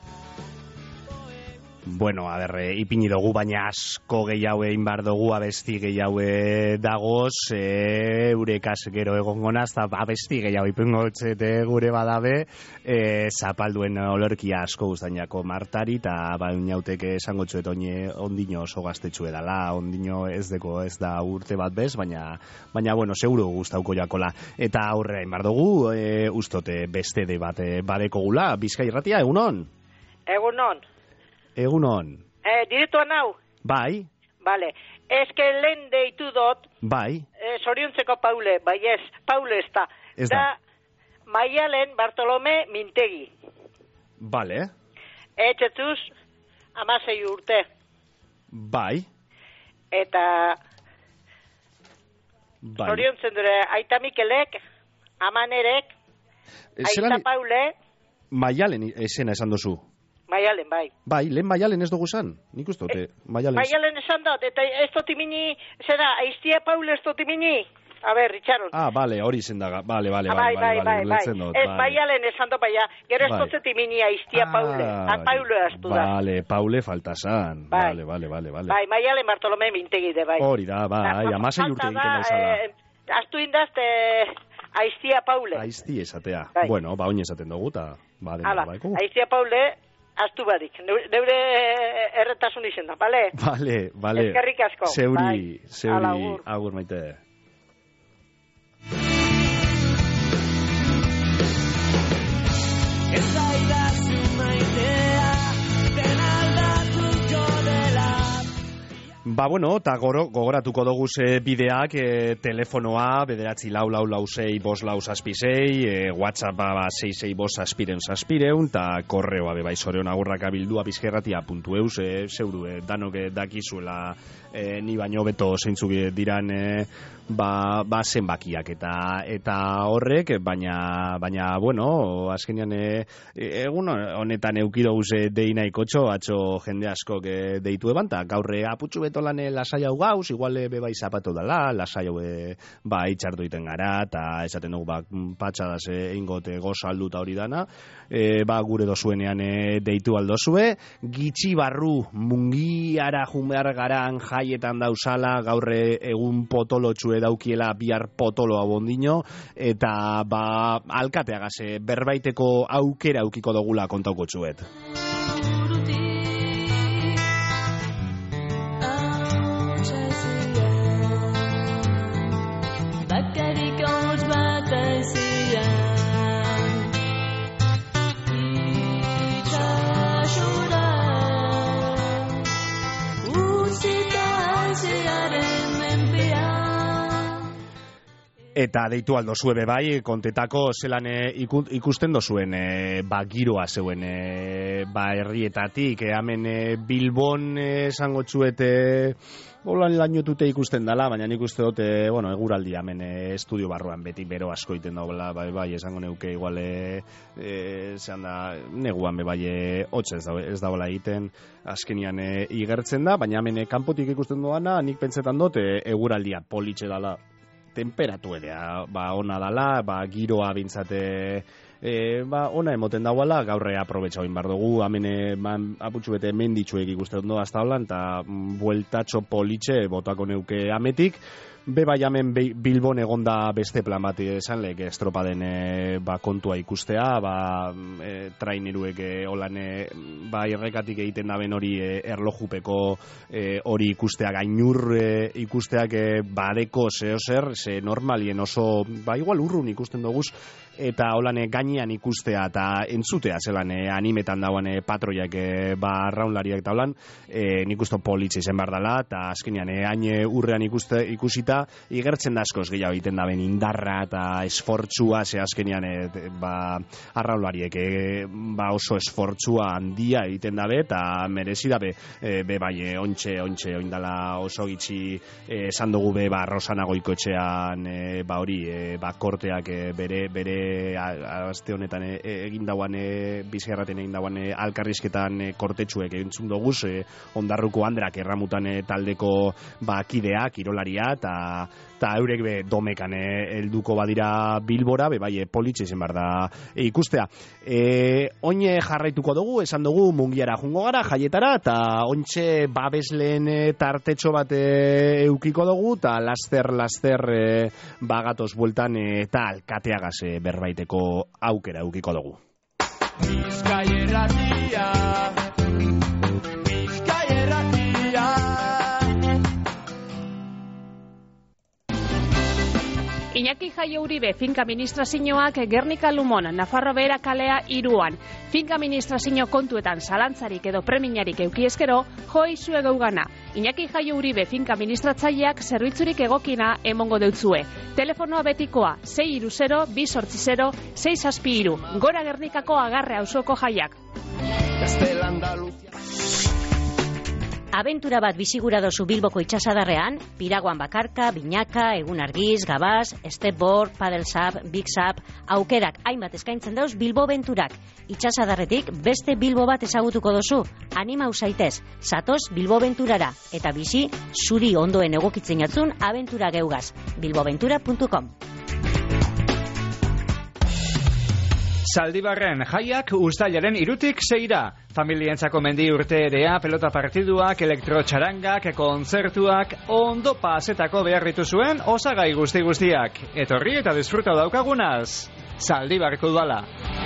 Speaker 3: Ipini dugu, baina asko gehiago egin bar dugu, abesti gehiago dagoz, eurekas gero egongonaz, eta abesti gehiago ipingo txete gure badabe, zapalduen olerkia asko guztainako Martari, eta inauteke esango txuet ondino oso gaztetxu edala, ondino ez da urte bat bez, baina seguro guztauko jakola. Eta aurrera egin bar dugu, ustote beste de bat badeko gula, Bizkai Irratia, egunon?
Speaker 17: Egunon.
Speaker 3: Egunon.
Speaker 17: Direktuan hau?
Speaker 3: Bai.
Speaker 17: Vale. Eske lehen deitu dut.
Speaker 3: Bai.
Speaker 17: Zoriontzeko Paule, bai ez, Paule ez da.
Speaker 3: Ez da.
Speaker 17: Maialen Bartolome Mintegi.
Speaker 3: Vale.
Speaker 17: Etxetuz, 16 urte.
Speaker 3: Bai.
Speaker 17: Eta zoriontzen dure, aita Mikelek, Amanerek, aita Paule.
Speaker 3: Maialen esena esan dozu.
Speaker 17: Maialen, bai.
Speaker 3: Bai, lehen Maialen ez dugu zan. Nik ustote, Maialen.
Speaker 17: Maialen esan dut, eta ez dut imini, zera, aiztia Paule ez dut imini. A ber, Richardo.
Speaker 3: Bale, hori zendaga. Bale,
Speaker 17: Bai.
Speaker 3: ulertzen dut.
Speaker 17: Ez maialen esan dut, baina, gero ez totzet iminia iztia Paule. Paule astu da.
Speaker 3: Bale, Paule faltasan. Bale.
Speaker 17: Bai, maialen Bartolome mintegide, bai.
Speaker 3: Hori da, bai, amasei urte egiten dauzala.
Speaker 17: Astu indazte aiztia Paule.
Speaker 3: Aizti esatea.
Speaker 17: Bai.
Speaker 3: Bueno, oin esaten dugu, eta
Speaker 17: Hala, aiztia Paule, astu badik. Neure erretasun izen da, bale?
Speaker 3: Bale.
Speaker 17: Eskerrik asko.
Speaker 3: Zeuri, agur maite.
Speaker 2: Ez aidazu maitea, den aldatuko dela.
Speaker 3: Bueno, eta gogoratuko dugu bideak, telefonoa, 9446656, WhatsApp 66566, eta korreoa bebai sorionagurrakabildua@bizkerratia.eus, zeuru, danok dakizuela, ni baino beto zeintzuk diran zenbakiak eta horrek, baina bueno, azkenean egun honetan eukidogu dei nahikotxo, atxo jende askok deitu eban, eta gaur aputxu beto lan lasai hau gauz, igual bebai zapatu dela, lasai hau itxartu iten gara, eta esaten dugu patxadaz ingote gozo alduta hori dana, gure dozuenean deitu aldozue, gitxi barru mungiara junbear garan jaietan dauzala, gaur egun potolotxue daukiela bihar potolo abondino, eta alkateagaz berbaiteko aukera aukiko dugula kontauko txuet.
Speaker 7: Bakarik hauts bat aizian itxasura utzita aiziaren menpean.
Speaker 3: Eta deitu aldo zue bai, kontetako zelan ikusten dozuen giroa zeuen herrietatik, hemen Bilbon esango txuete holan lainotute ikusten dela, baina nik uste dut, eguraldi hemen estudio barruan beti bero asko iten dagoela, bai, esango neuke igual, zehan da, neguan bai, hotz ez dagoela egiten, azkenian igertzen da, baina hemen kanpotik ikusten doana, nik pentsetan dut, eguraldia politxe dala, temperatu edea, ona dala, giroa bintzate, ona emoten dagoela, gaurre aprobetxa oin bar dugu, hemen aputxu bete menditxuek ikusten doa hasta holan, eta bueltatxo politxe botako neuke ametik, bai hemen Bilbon egonda beste plan bat esan lehek estropaden kontua ikustea, traineruek holan errekatik egiten daben hori erlojupeko hori ikustea, gainur ikusteak badeko zehozer, ze normalien oso, igual urrun ikusten doguz, eta holan gainean ikustea eta entzutea zelan animetan dagoen patroiak arraunlariak eta holan, nik uste politxe izen bar dela, eta azkenean hain urrean ikusita, igertzen da askoz gehiago egiten daben indarra eta esfortzua, ze azkenean arraunlariek oso esfortzua handia egiten dabe, eta merezi dabe bai, ontxe oindala oso gitxi esan dugu Rosana Goikoetxean hori, korteak bere aste honetan egin dauan Bizkairraten egin dauan alkarrizketan kortetxuek egintzun doguz, Ondarruko Andrak erramutan taldeko kideak, kirolaria, eta eurek domekan helduko badira Bilbora, bai politxe izen bar da ikustea. Oin jarraituko dugu, esan dugu mungiara jungo gara, jaietara, eta ontxe babesleen tartetxo bat eukiko dugu, eta laster bagatoz bueltan eta alkateagaz berbaiteko aukera eukiko dugu.
Speaker 2: Bizkaierratia,
Speaker 18: Iñaki Jaio Uribe finka administrazioak Gernika Lumon, Nafarro Behera kalea 3an. Finka administrazio kontuetan zalantzarik edo preminarik eukiezkero, joi zue geugana. Iñaki Jaio Uribe finka administratzaileak zerbitzurik egokina emongo deutzue. Telefonoa betikoa 630-280-663. Gora Gernikako Agarre auzoko jaiak.
Speaker 19: Abentura bat bizigura dozu Bilboko itxasadarrean, Piraguan bakarka, binaka, egun argiz, gabaz, stepboard, paddle sub, big sub, aukerak hainbat eskaintzen dauz Bilbo benturak. Itxasadarretik beste Bilbo bat ezagutuko dozu. Anima usaitez, satoz Bilbo benturara, eta bizi zuri ondoen egokitzen jatzun abentura geugaz. bilboventura.com.
Speaker 8: Zaldibarren jaiak uztailaren 3tik 6ra. Familientzako mendi urteerea, pelota partiduak, elektrotxarangak, kontzertuak, ondo pasetako behar dituzuen osagai guztiak. Etorri eta disfruta daukagunaz. Zaldibarko udala.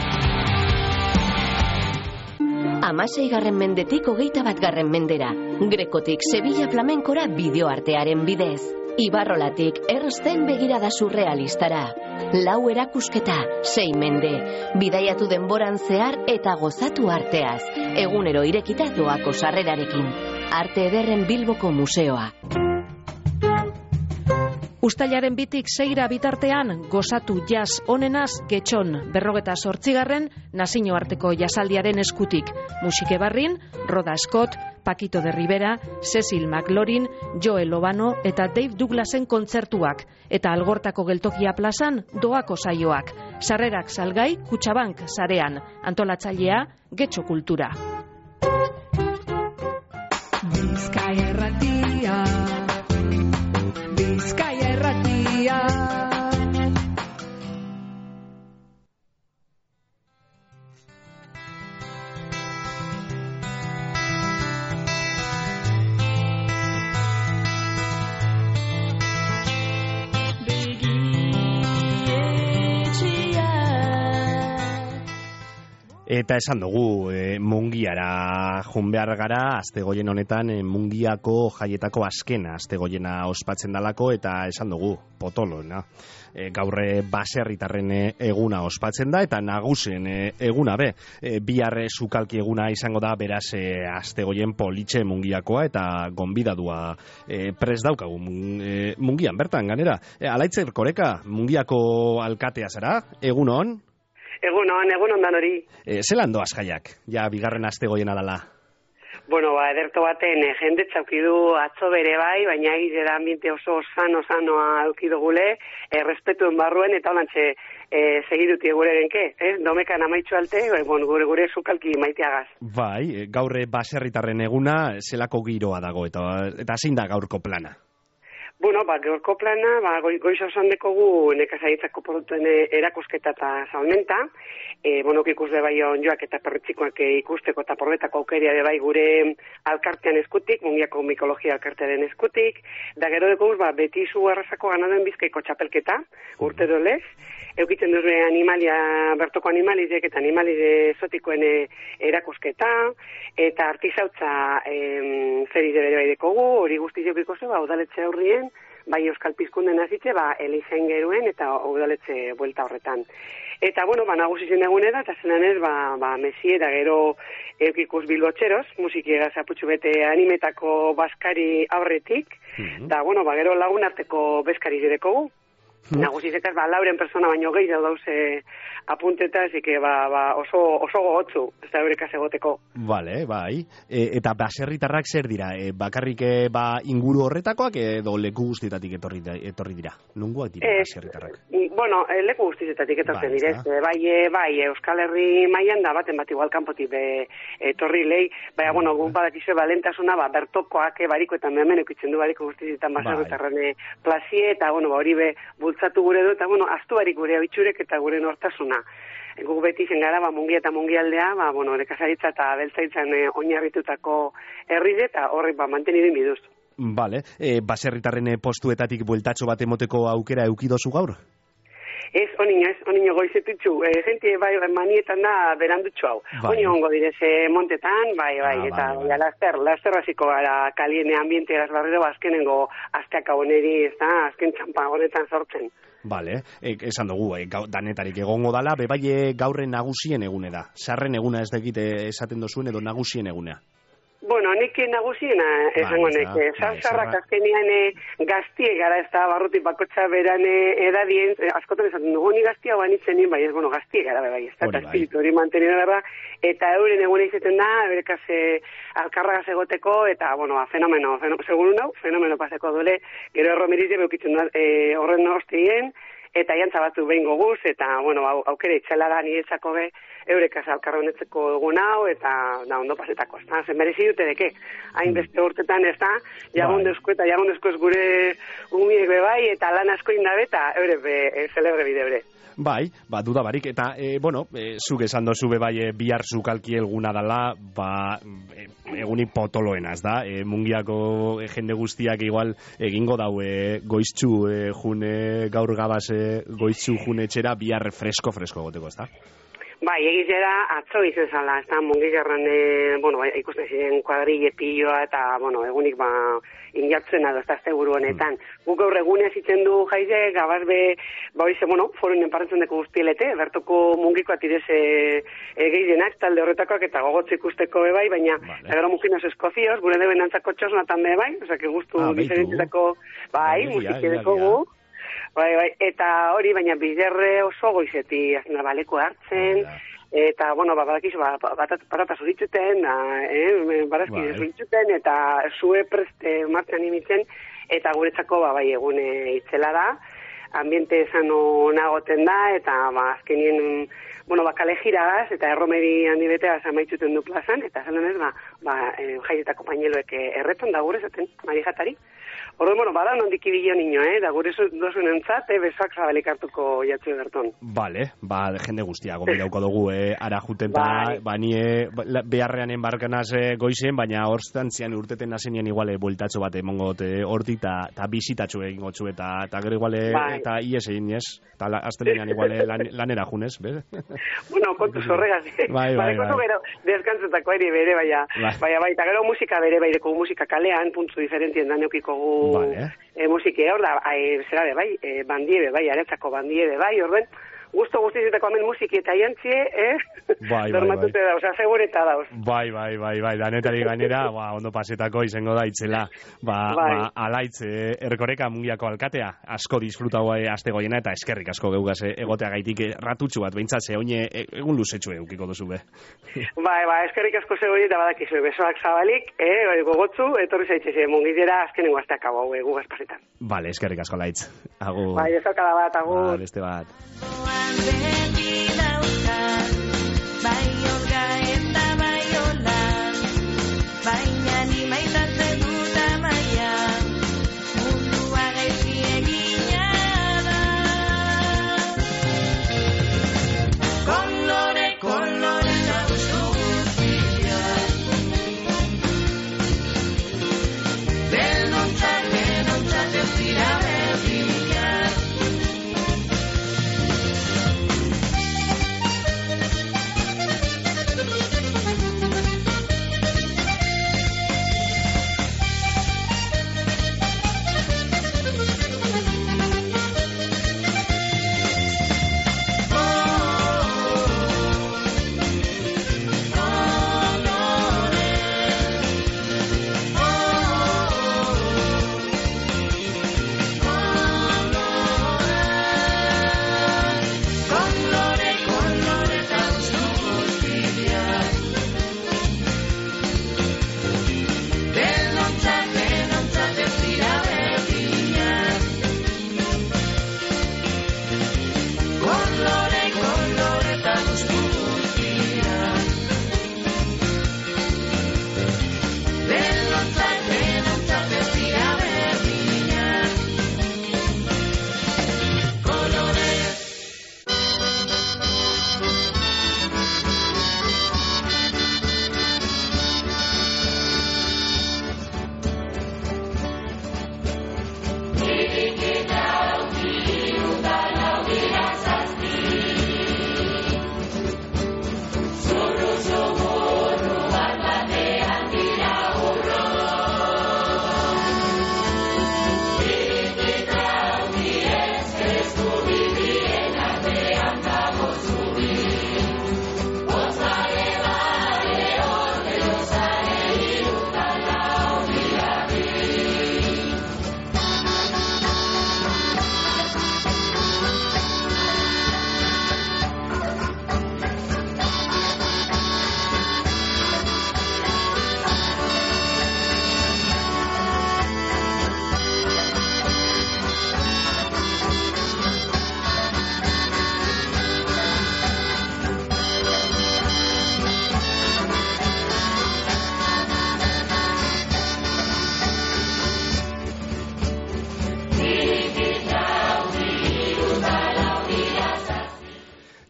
Speaker 20: 16. mendetik 21. mendera. Grekotik Sevilla flamenkora bideoartearen bidez. Ibarrolatik Ersten begirada surrealistara. 4 erakusketa, 6 mende. Bidaiatu denboran zehar eta gozatu arteaz. Egunero irekita doako sarrerarekin. Arte ederren Bilboko museoa.
Speaker 18: Uztailaren 2tik 6ra bitartean, gozatu jazz onenaz Getxon, 58. nazioarteko jasaldiaren eskutik. Musike barrin, Roda Scott, Paquito de Rivera, Cecil McLaurin, Joel Lobano eta Dave Douglasen kontzertuak. Eta Algortako geltokia plazan doako saioak. Sarrerak salgai Kutxabank sarean. Antolatzailea Getxo Kultura.
Speaker 7: Bizkaia Erratia. Bizkaia Erratia.
Speaker 3: Eta esan dugu, Mungiara joan behar gara, astegoien honetan Mungiako jaietako azkena astegoiena ospatzen dalako, eta esan dugu, potoloena. Gaur baserritarren eguna ospatzen da, eta nagusien eguna be. Bihar sukalki eguna izango da, beraz astegoien politxe Mungiakoa, eta gonbidadua prest daukagu Mungian, bertan, ganera. Alaitzer Koreka, Mungiako alkatea zara, egun hon?
Speaker 21: Egun dan hori.
Speaker 3: Zelan doaz jaiak, ja bigarren astegoiena dala?
Speaker 21: Bueno, ederto baten jende txaukidu atzo bere bai, baina egize da ambiente oso sanoa aukidu gule, respetuen barruen, eta holantxe segiduti gure genke, domekan amaitxu alte, gure sukalki maiteagaz.
Speaker 3: Bai, gaur baserritarren eguna, zelako giroa dago, eta zein da gaurko plana?
Speaker 21: Bueno, gaurko plana, goiz osan dekogu nekazaritzako produktuen erakusketa eta salmenta, ikus bai onjoak eta perretxikoak ikusteko eta porretako aukeria bai gure alkartean eskutik, Mungiako mikologia alkartearen eskutik, da gero dekogu beti zu arrasako ganadoen bizkaiko txapelketa, urte dolez, eukitzen duzue bertoko animalizek eta animalize zotikoen erakusketa, eta artizautza zerize bere bai dekogu, hori guztiz eukiko zu, udaletxe aurrien, bai Euskal Pizkunden azitze, elizain geruen eta udaletxe buelta horretan. Eta, nagusizen egune da, eta zelan ez, mesie da gero eukikuz bilbotxeros, musikiega zaputxu bete animetako baskari aurretik, da, gero lagun arteko bezkari zirekogu. Nagusizekaz, lauren persona baino gehi dauze apunteta, ezike oso gogotzu, ez da eurekaz egoteko.
Speaker 3: Vale, bai. Eta baserritarrak zer dira? Bakarrik inguru horretakoak edo leku guztietatik etorri dira? Nungoak dira baserritarrak?
Speaker 21: Bueno, leku guztietatik etortzen direz. Bai, Euskal Herri mailan da baten bat igual kanpotik etorri lehi. Baina, gun badakizue balentasuna, bertokoak bariko eta hemen eukitzen du bariko guztietan baserritarren plazie, eta hori bultzatu gure du, eta astu barik gure abitxurek eta gure nortasuna. Guk beti zen gara, Mungia eta Mungialdea, nekazaritza eta beltzaitzan oinarritutako herrize, eta horrek mantenidu biduz.
Speaker 3: Vale, baserritarren postuetatik bueltatxo bat emoteko aukera eukidozu gaur?
Speaker 21: Ez, onino goizetutxu. Gente, manietan da berandutxu hau. Onino ongo direz montetan, eta laster hasiko gara kaliene ambiente gazbarrero, azkenengo azteak aboneri, azken txampa honetan sortzen.
Speaker 3: Vale, esan dugu, danetarik egongo dala, bebai gaurren nagusien egune da. Sarren eguna ez dakit esaten dozuen edo nagusien eguna.
Speaker 21: Nik Sarrarik nagusiena, esango neke. Sarrak azkenean gaztie gara, ez da barrutik bakotxa beran edadien, askotan esaten dugu, ni gaztia guan itzenin, bai, ez, bueno, gaztie gara, bai, ez da, espiritu hori mantenien gara, eta euren egune izaten da, berekaz alkarragaz egoteko, eta, bueno, fenomeno, segun nau, fenomeno paseko dule, gero erromerize beukitzen da, horren ostien, eta jantza batzu behin goguz, eta, bueno, aukere itxela da niretzako be, eurekaz alkarronetzeko egun hau, eta ondo pasetako, ez da, zen merezi dute deke, hainbeste urtetan, ez da, jagundezko eta jagundezko ez gure umiek be bai, eta lan asko indabe, eta eure be, celebre bide eure.
Speaker 3: Bai, duda barik, eta, bueno, zuk esan dozu be bai, bihar zukalki elguna dala, egunik potoloenaz da, mungiako jende guztiak igual egingo daue goiztxu june gaur gabase goiztxu june etxera bihar fresko goteko, ez da?
Speaker 21: Bai, egizera atzo izen zala, ez da, mungigarran, bueno, ikusten ziren kuadrille pilloa, eta, bueno, egunik, injartzen edo, ez da, seguru honetan. Guk gaur egunez itzen du jaize, gabazbe, oize, bueno, foruen enparretzen deko guztielete, bertoko mungikoa tirez gehienak, talde horretakoak, eta gogotze ikusteko bebai, baina, gero muginos eskozioz, gure deben antzako txosnatan bebai, oza, que guztu diferentetako, bai, musikedeko gu. Bai, eta hori, baina bizerre oso goizeti, azena baleko hartzen, eta, bueno, badakizu, patata zuritzuten, barazki zuritzuten, eta zue preste martzen imitzen, eta guretzako, bai, egune itzela da, ambiente esan nagoten da, eta, azkenien, bueno, kale jiragaz, eta erromeri handi betea zamaitzuten du plazan, eta zen denez, jaietako paineloek erreton da gure zaten, marijatari. Orduan, bueno, bada nondik ibilo niño, da gure dozuen entzat, besoak zabalik hartuko jatzu berton.
Speaker 3: Vale, jende guztia, gombidauko dugu, ara juten nie beharrean enbarkanaz goizen, baina horstantzian urteten nazenien iguale bueltatxo bat emongot hortik, eta bizitatxo egin gotxu, eta gero iguale, eta ies egin, ez? Eta aztelenean iguale lanera junez, bez?
Speaker 21: Bueno, kontu zorregaz. Bai, gero, deskantzatako eri bere, bai, eta gero musika bere, bai, deko musika kalean, puntzu diferentien da neukiko gu musike hor da, zera be bai, bandie be bai, aretzako bandie be bai, orden, guztizetako hemen musiki eta jantzie, dormatute da, oza, segureta dauz.
Speaker 3: Bai, danetari gainera, ondo pasetako izango da itzela, alaitz, erkoreka mungiako alkatea, asko disfrutau aste goiena, eta eskerrik asko geugaz egotea gaitik ratutxu bat, behintzatze, oine, egun luzetxu eukiko duzu be.
Speaker 21: Bai, eskerrik asko zegori, eta badakizu, besoak zabalik, gogotzu, etorri zaitxe mungizera, azkenengo asteak hau, gugaz pasetan.
Speaker 3: Vale, eskerrik asko laitz. Agur.
Speaker 21: Bai, ezakada bat, agur.
Speaker 3: Beste bat.
Speaker 2: Bai olga eta bai ola, baina ni maitatzen dut amaia, mundua gaizki egina da. Kolore nagustu guztia, denontzat ez dira berdinak.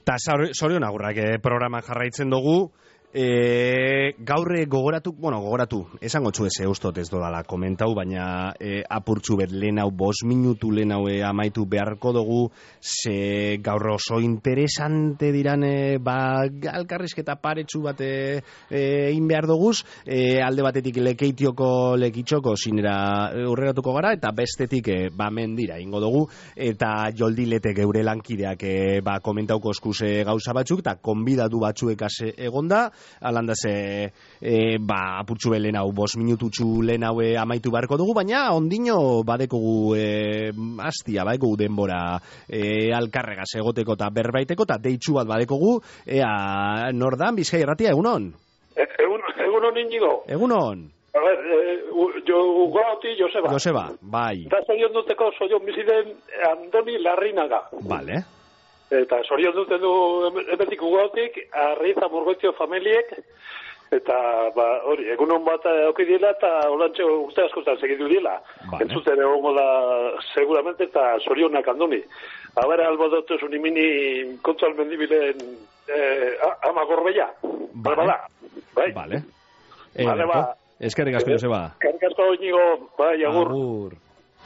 Speaker 3: Ta zorion agurrak programa jarraitzen dugu. Gaurre gogoratu, esango txueze ustot ez dodala komentau, baina apurtxu bet lehen hau 5 minutu lehen hau amaitu beharko dugu, ze gaur oso interesante diran alkarrizketa paretsu bat egin behar duguz, alde batetik lekitxoko zinera urregatuko gara, eta bestetik mendira ingo dugu, eta joldilete geure lankideak komentauko eskuse gauza batzuk, eta konbidatu batzuek egonda, alanda ze apurtxu lehen hau 5 minututxu lehen hau amaitu beharko dugu, baina ondino badekogu hastia, badekogu denbora alkarregaz egoteko eta berbaiteko, eta deitxu bat badekogu, nordan, Bizkaia Irratia, egunon?
Speaker 1: Egunon Inigo.
Speaker 3: Egunon.
Speaker 1: A ver, ugauti Joseba. Bai. Eta zorion duteko biziden Andoni Larrinaga.
Speaker 3: Vale.
Speaker 1: Eta zorion duten du emetik ugautik, Arriza Murgoitio familiek, eta hori, egunon bat aukidiela, eta horantxe urte askotan segitu dila. Vale. Entzuten egongo da seguramente, eta zorionak Andoni. Abera albo dut esun imini kontual mendibilen ama gorbella.
Speaker 3: Vale. Vale.
Speaker 1: Vale, ba.
Speaker 3: Eskerrik asko, Joseba.
Speaker 1: Eskerrik asko, Inigo. Bai, agur.
Speaker 3: Agur.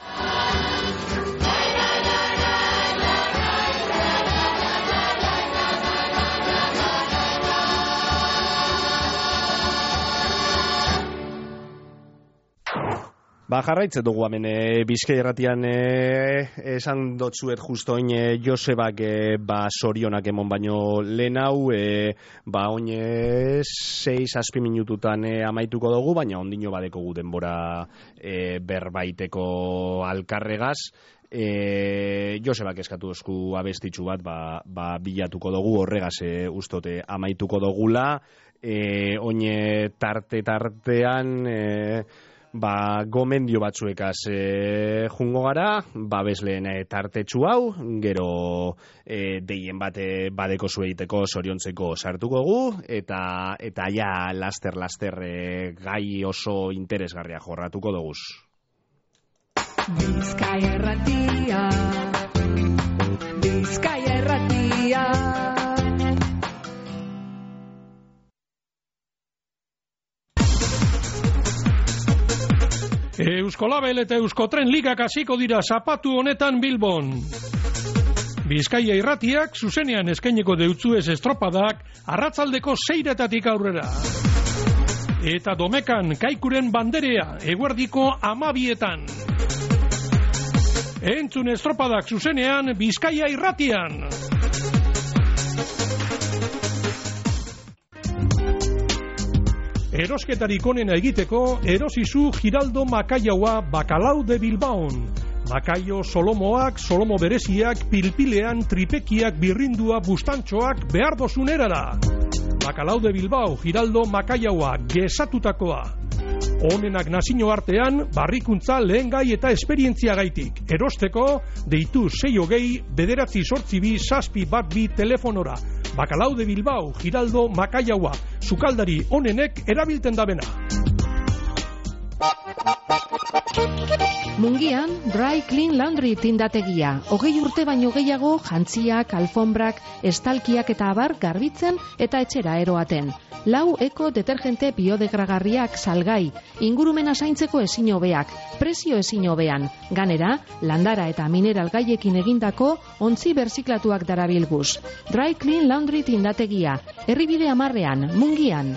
Speaker 3: Jarraitzen dugu hemen Bizkaia Irratian esan dotzuet justoin Josebak sorionak emon baino lehen hau oin 6-7 minututan amaituko dugu, baina ondino badeko gu denbora berbaiteko alkarregaz. Josebak eskatu esku abestitxu bat bilatuko dugu, horregaz ustote amaituko dugula, oin tartean gomendio batzuekaz jungo gara, babesleen tartetxu hau, gero deien bate badeko zueiteko soriontzeko sartuko gu, eta ja laster gai oso interesgarria jorratuko doguz.
Speaker 7: Bizkaia Irratia, Bizkaia Irratia.
Speaker 22: Euskolabel eta Euskotren ligak hasiko dira zapatu honetan Bilbon. Bizkaia Irratiak zuzenean eskaineko deutzuez estropadak arratzaldeko 6:00 aurrera. Eta Domekan Kaikuren banderea eguerdiko 12:00. Entzun estropadak zuzenean Bizkaia Irratian. Erosketarik onena egiteko, erosizu Giraldo Makaiaua Bakalau de Bilbaon. Makaio solomoak, solomo bereziak, pilpilean, tripekiak, birrindua, bustantxoak, behar dozun erara. Bakalau de Bilbao, Giraldo Makaiaua, gesatutakoa. Honenak nazio artean, barrikuntza, lehengai eta esperientzia gaitik. Erosteko, deitu 620-982-612 telefonora. Bakalau de Bilbao, Giraldo Makaiaua, sukaldari onenek erabilten dabena.
Speaker 23: Mungian, Dry Clean Laundry tindategia. 20 urte baino gehiago, jantziak, alfombrak, estalkiak eta abar garbitzen eta etxera eroaten. 4 eko detergente biodegragarriak salgai, ingurumena zaintzeko ezin hobeak, prezio ezin hobean. Ganera, landara eta mineral gaiekin egindako ontzi berziklatuak darabilguz. Dry Clean Laundry tindategia. Herribide 10ean, Mungian.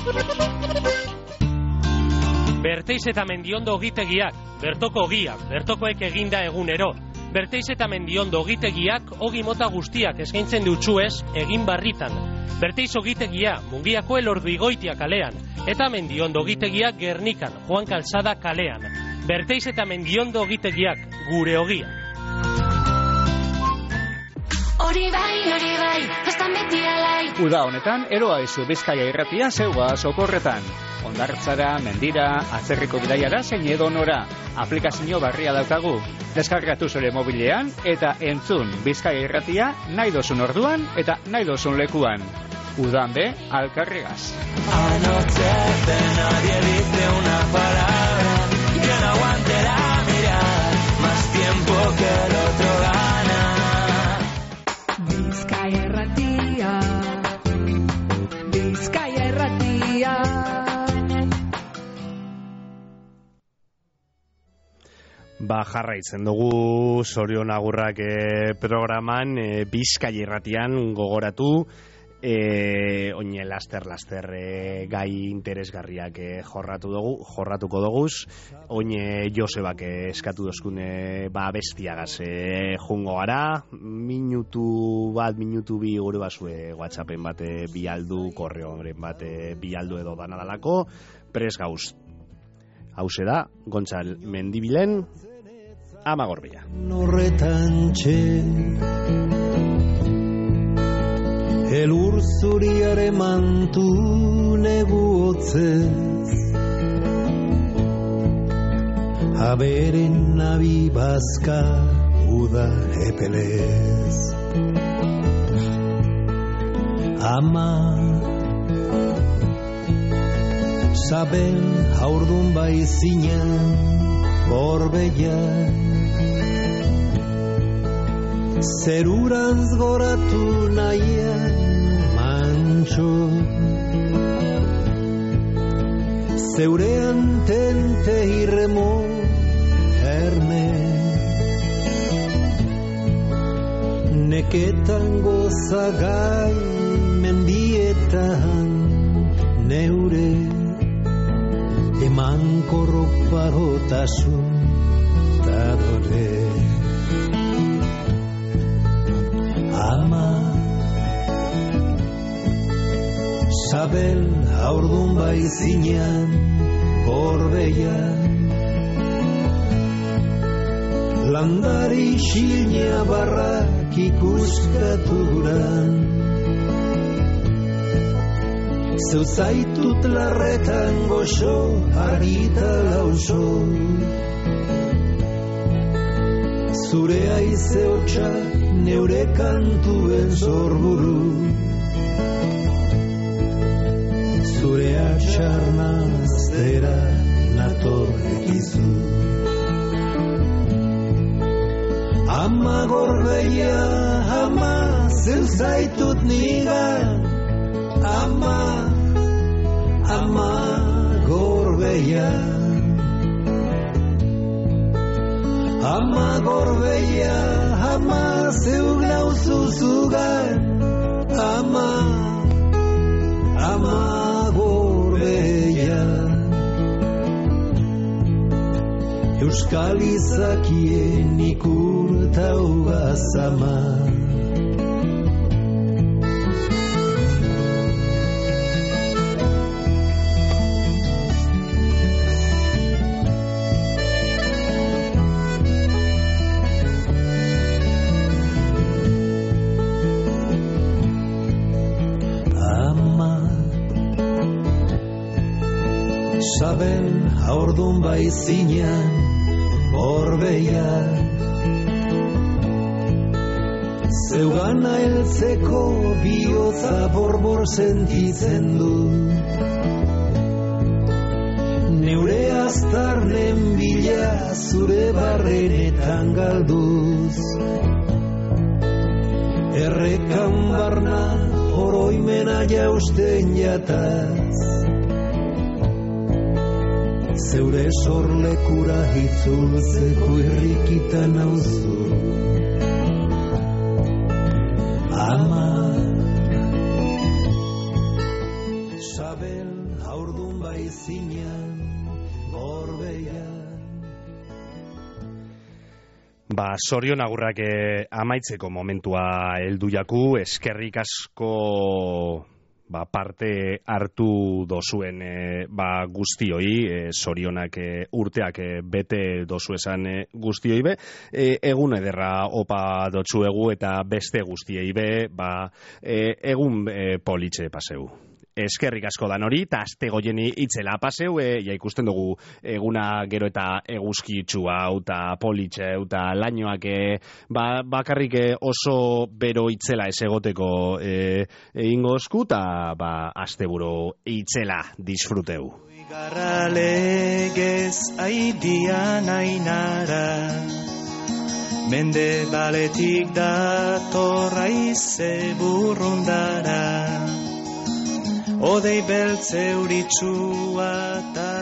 Speaker 10: Berteiz eta Mendiondo ogitegiak, bertoko ogiak, bertokoek eginda egunero. Berteiz eta Mendiondo ogitegiak ogi mota guztiak eskaintzen dutxuez egin barritan. Berteiz ogitegia Mungiako Elorduigoitia kalean, eta Mendiondo ogitegiak Gernikan, Juan Calzada kalean. Berteiz eta Mendiondo ogitegiak, gure ogia.
Speaker 24: Hori bai, kostan beti alai.
Speaker 8: Uda honetan, eroa ezu Bizkaia Irratia zeuga sokorretan. Ondartzara, Mendira, atzerriko bidaiara zein edonora. Aplikazio barria daukagu. Deskargatu zure mobilean eta entzun Bizkaia Irratia nahi dozun orduan eta nahi dozun lekuan. Udan be, alkarregaz.
Speaker 2: Anoche nadie dice una palabra que no aguante la mirada más tiempo que el otro gana.
Speaker 7: Bizkaia Irratia.
Speaker 3: Jarraitzen dugu Sorion Agurrak programan Bizkaia Irratian gogoratu oine laster gai interesgarriak jorratuko doguz. Oine Josebak eskatu dozkune bestiagaz jungo gara. Minutu bi gure basue WhatsAppen bat bialdu, korreoren bat bialdu edo danadalako. Pres gauz. Hauze da, Gontzal Mendibilen, Amagorbia.
Speaker 4: Horretan elur zuriare mantu negu hotzez, aberen nabi bazka uda epelez. Ama saben haurdun baizinan gorbeian, zerurantz goratu nahian mantxo, zeurean tente irremo erne, neketan gozagai mendietan neure, eman korropagotasun tadore. Ama sabel haurdun baizinan gorbeian, landari xilnia barrak ikuskaturan, zeu zaitut larretan goxo argita lauso, zure aize hotxa neure kantuen zorburu, zure atxarnaztera natorrekizu. Ama gorbeia, ama zeu zaitut nigan, ama gorbeia, ama gorbeia, ama zeu glauzuzugan, ama gorbeia. Euskal izakien ikurtau gazama, saben haurdun baizinan gorbeia, zeugana heltzeko bihotza borbor sentitzen du, neure aztarnen bila zure barrenetan galduz, errekan barna oroimena jausten jataz, zeure sorlekura itzultzeko irrikitan nauzu. Ama sabel haurdun baizinan gorbeian.
Speaker 3: Sorion Agurrak amaitzeko momentua heldu jaku, eskerrik asko parte hartu dozuen guztioi, sorionak urteak bete dozu esan guztioi be, egun ederra opa dotzuegu eta beste guztiei be, egun politxe paseu. Eskerrik asko dan hori, eta aste goieni itzela paseu, ja ikusten dugu eguna gero eta eguzkitsua eta politxe eta lainoak bakarrik oso bero itzela ez egoteko egingo osku, eta asteburu itzela disfruteu.
Speaker 2: Garralegez aidian ainara, mende baletik datorra ize burrundara, odei beltze euritsua eta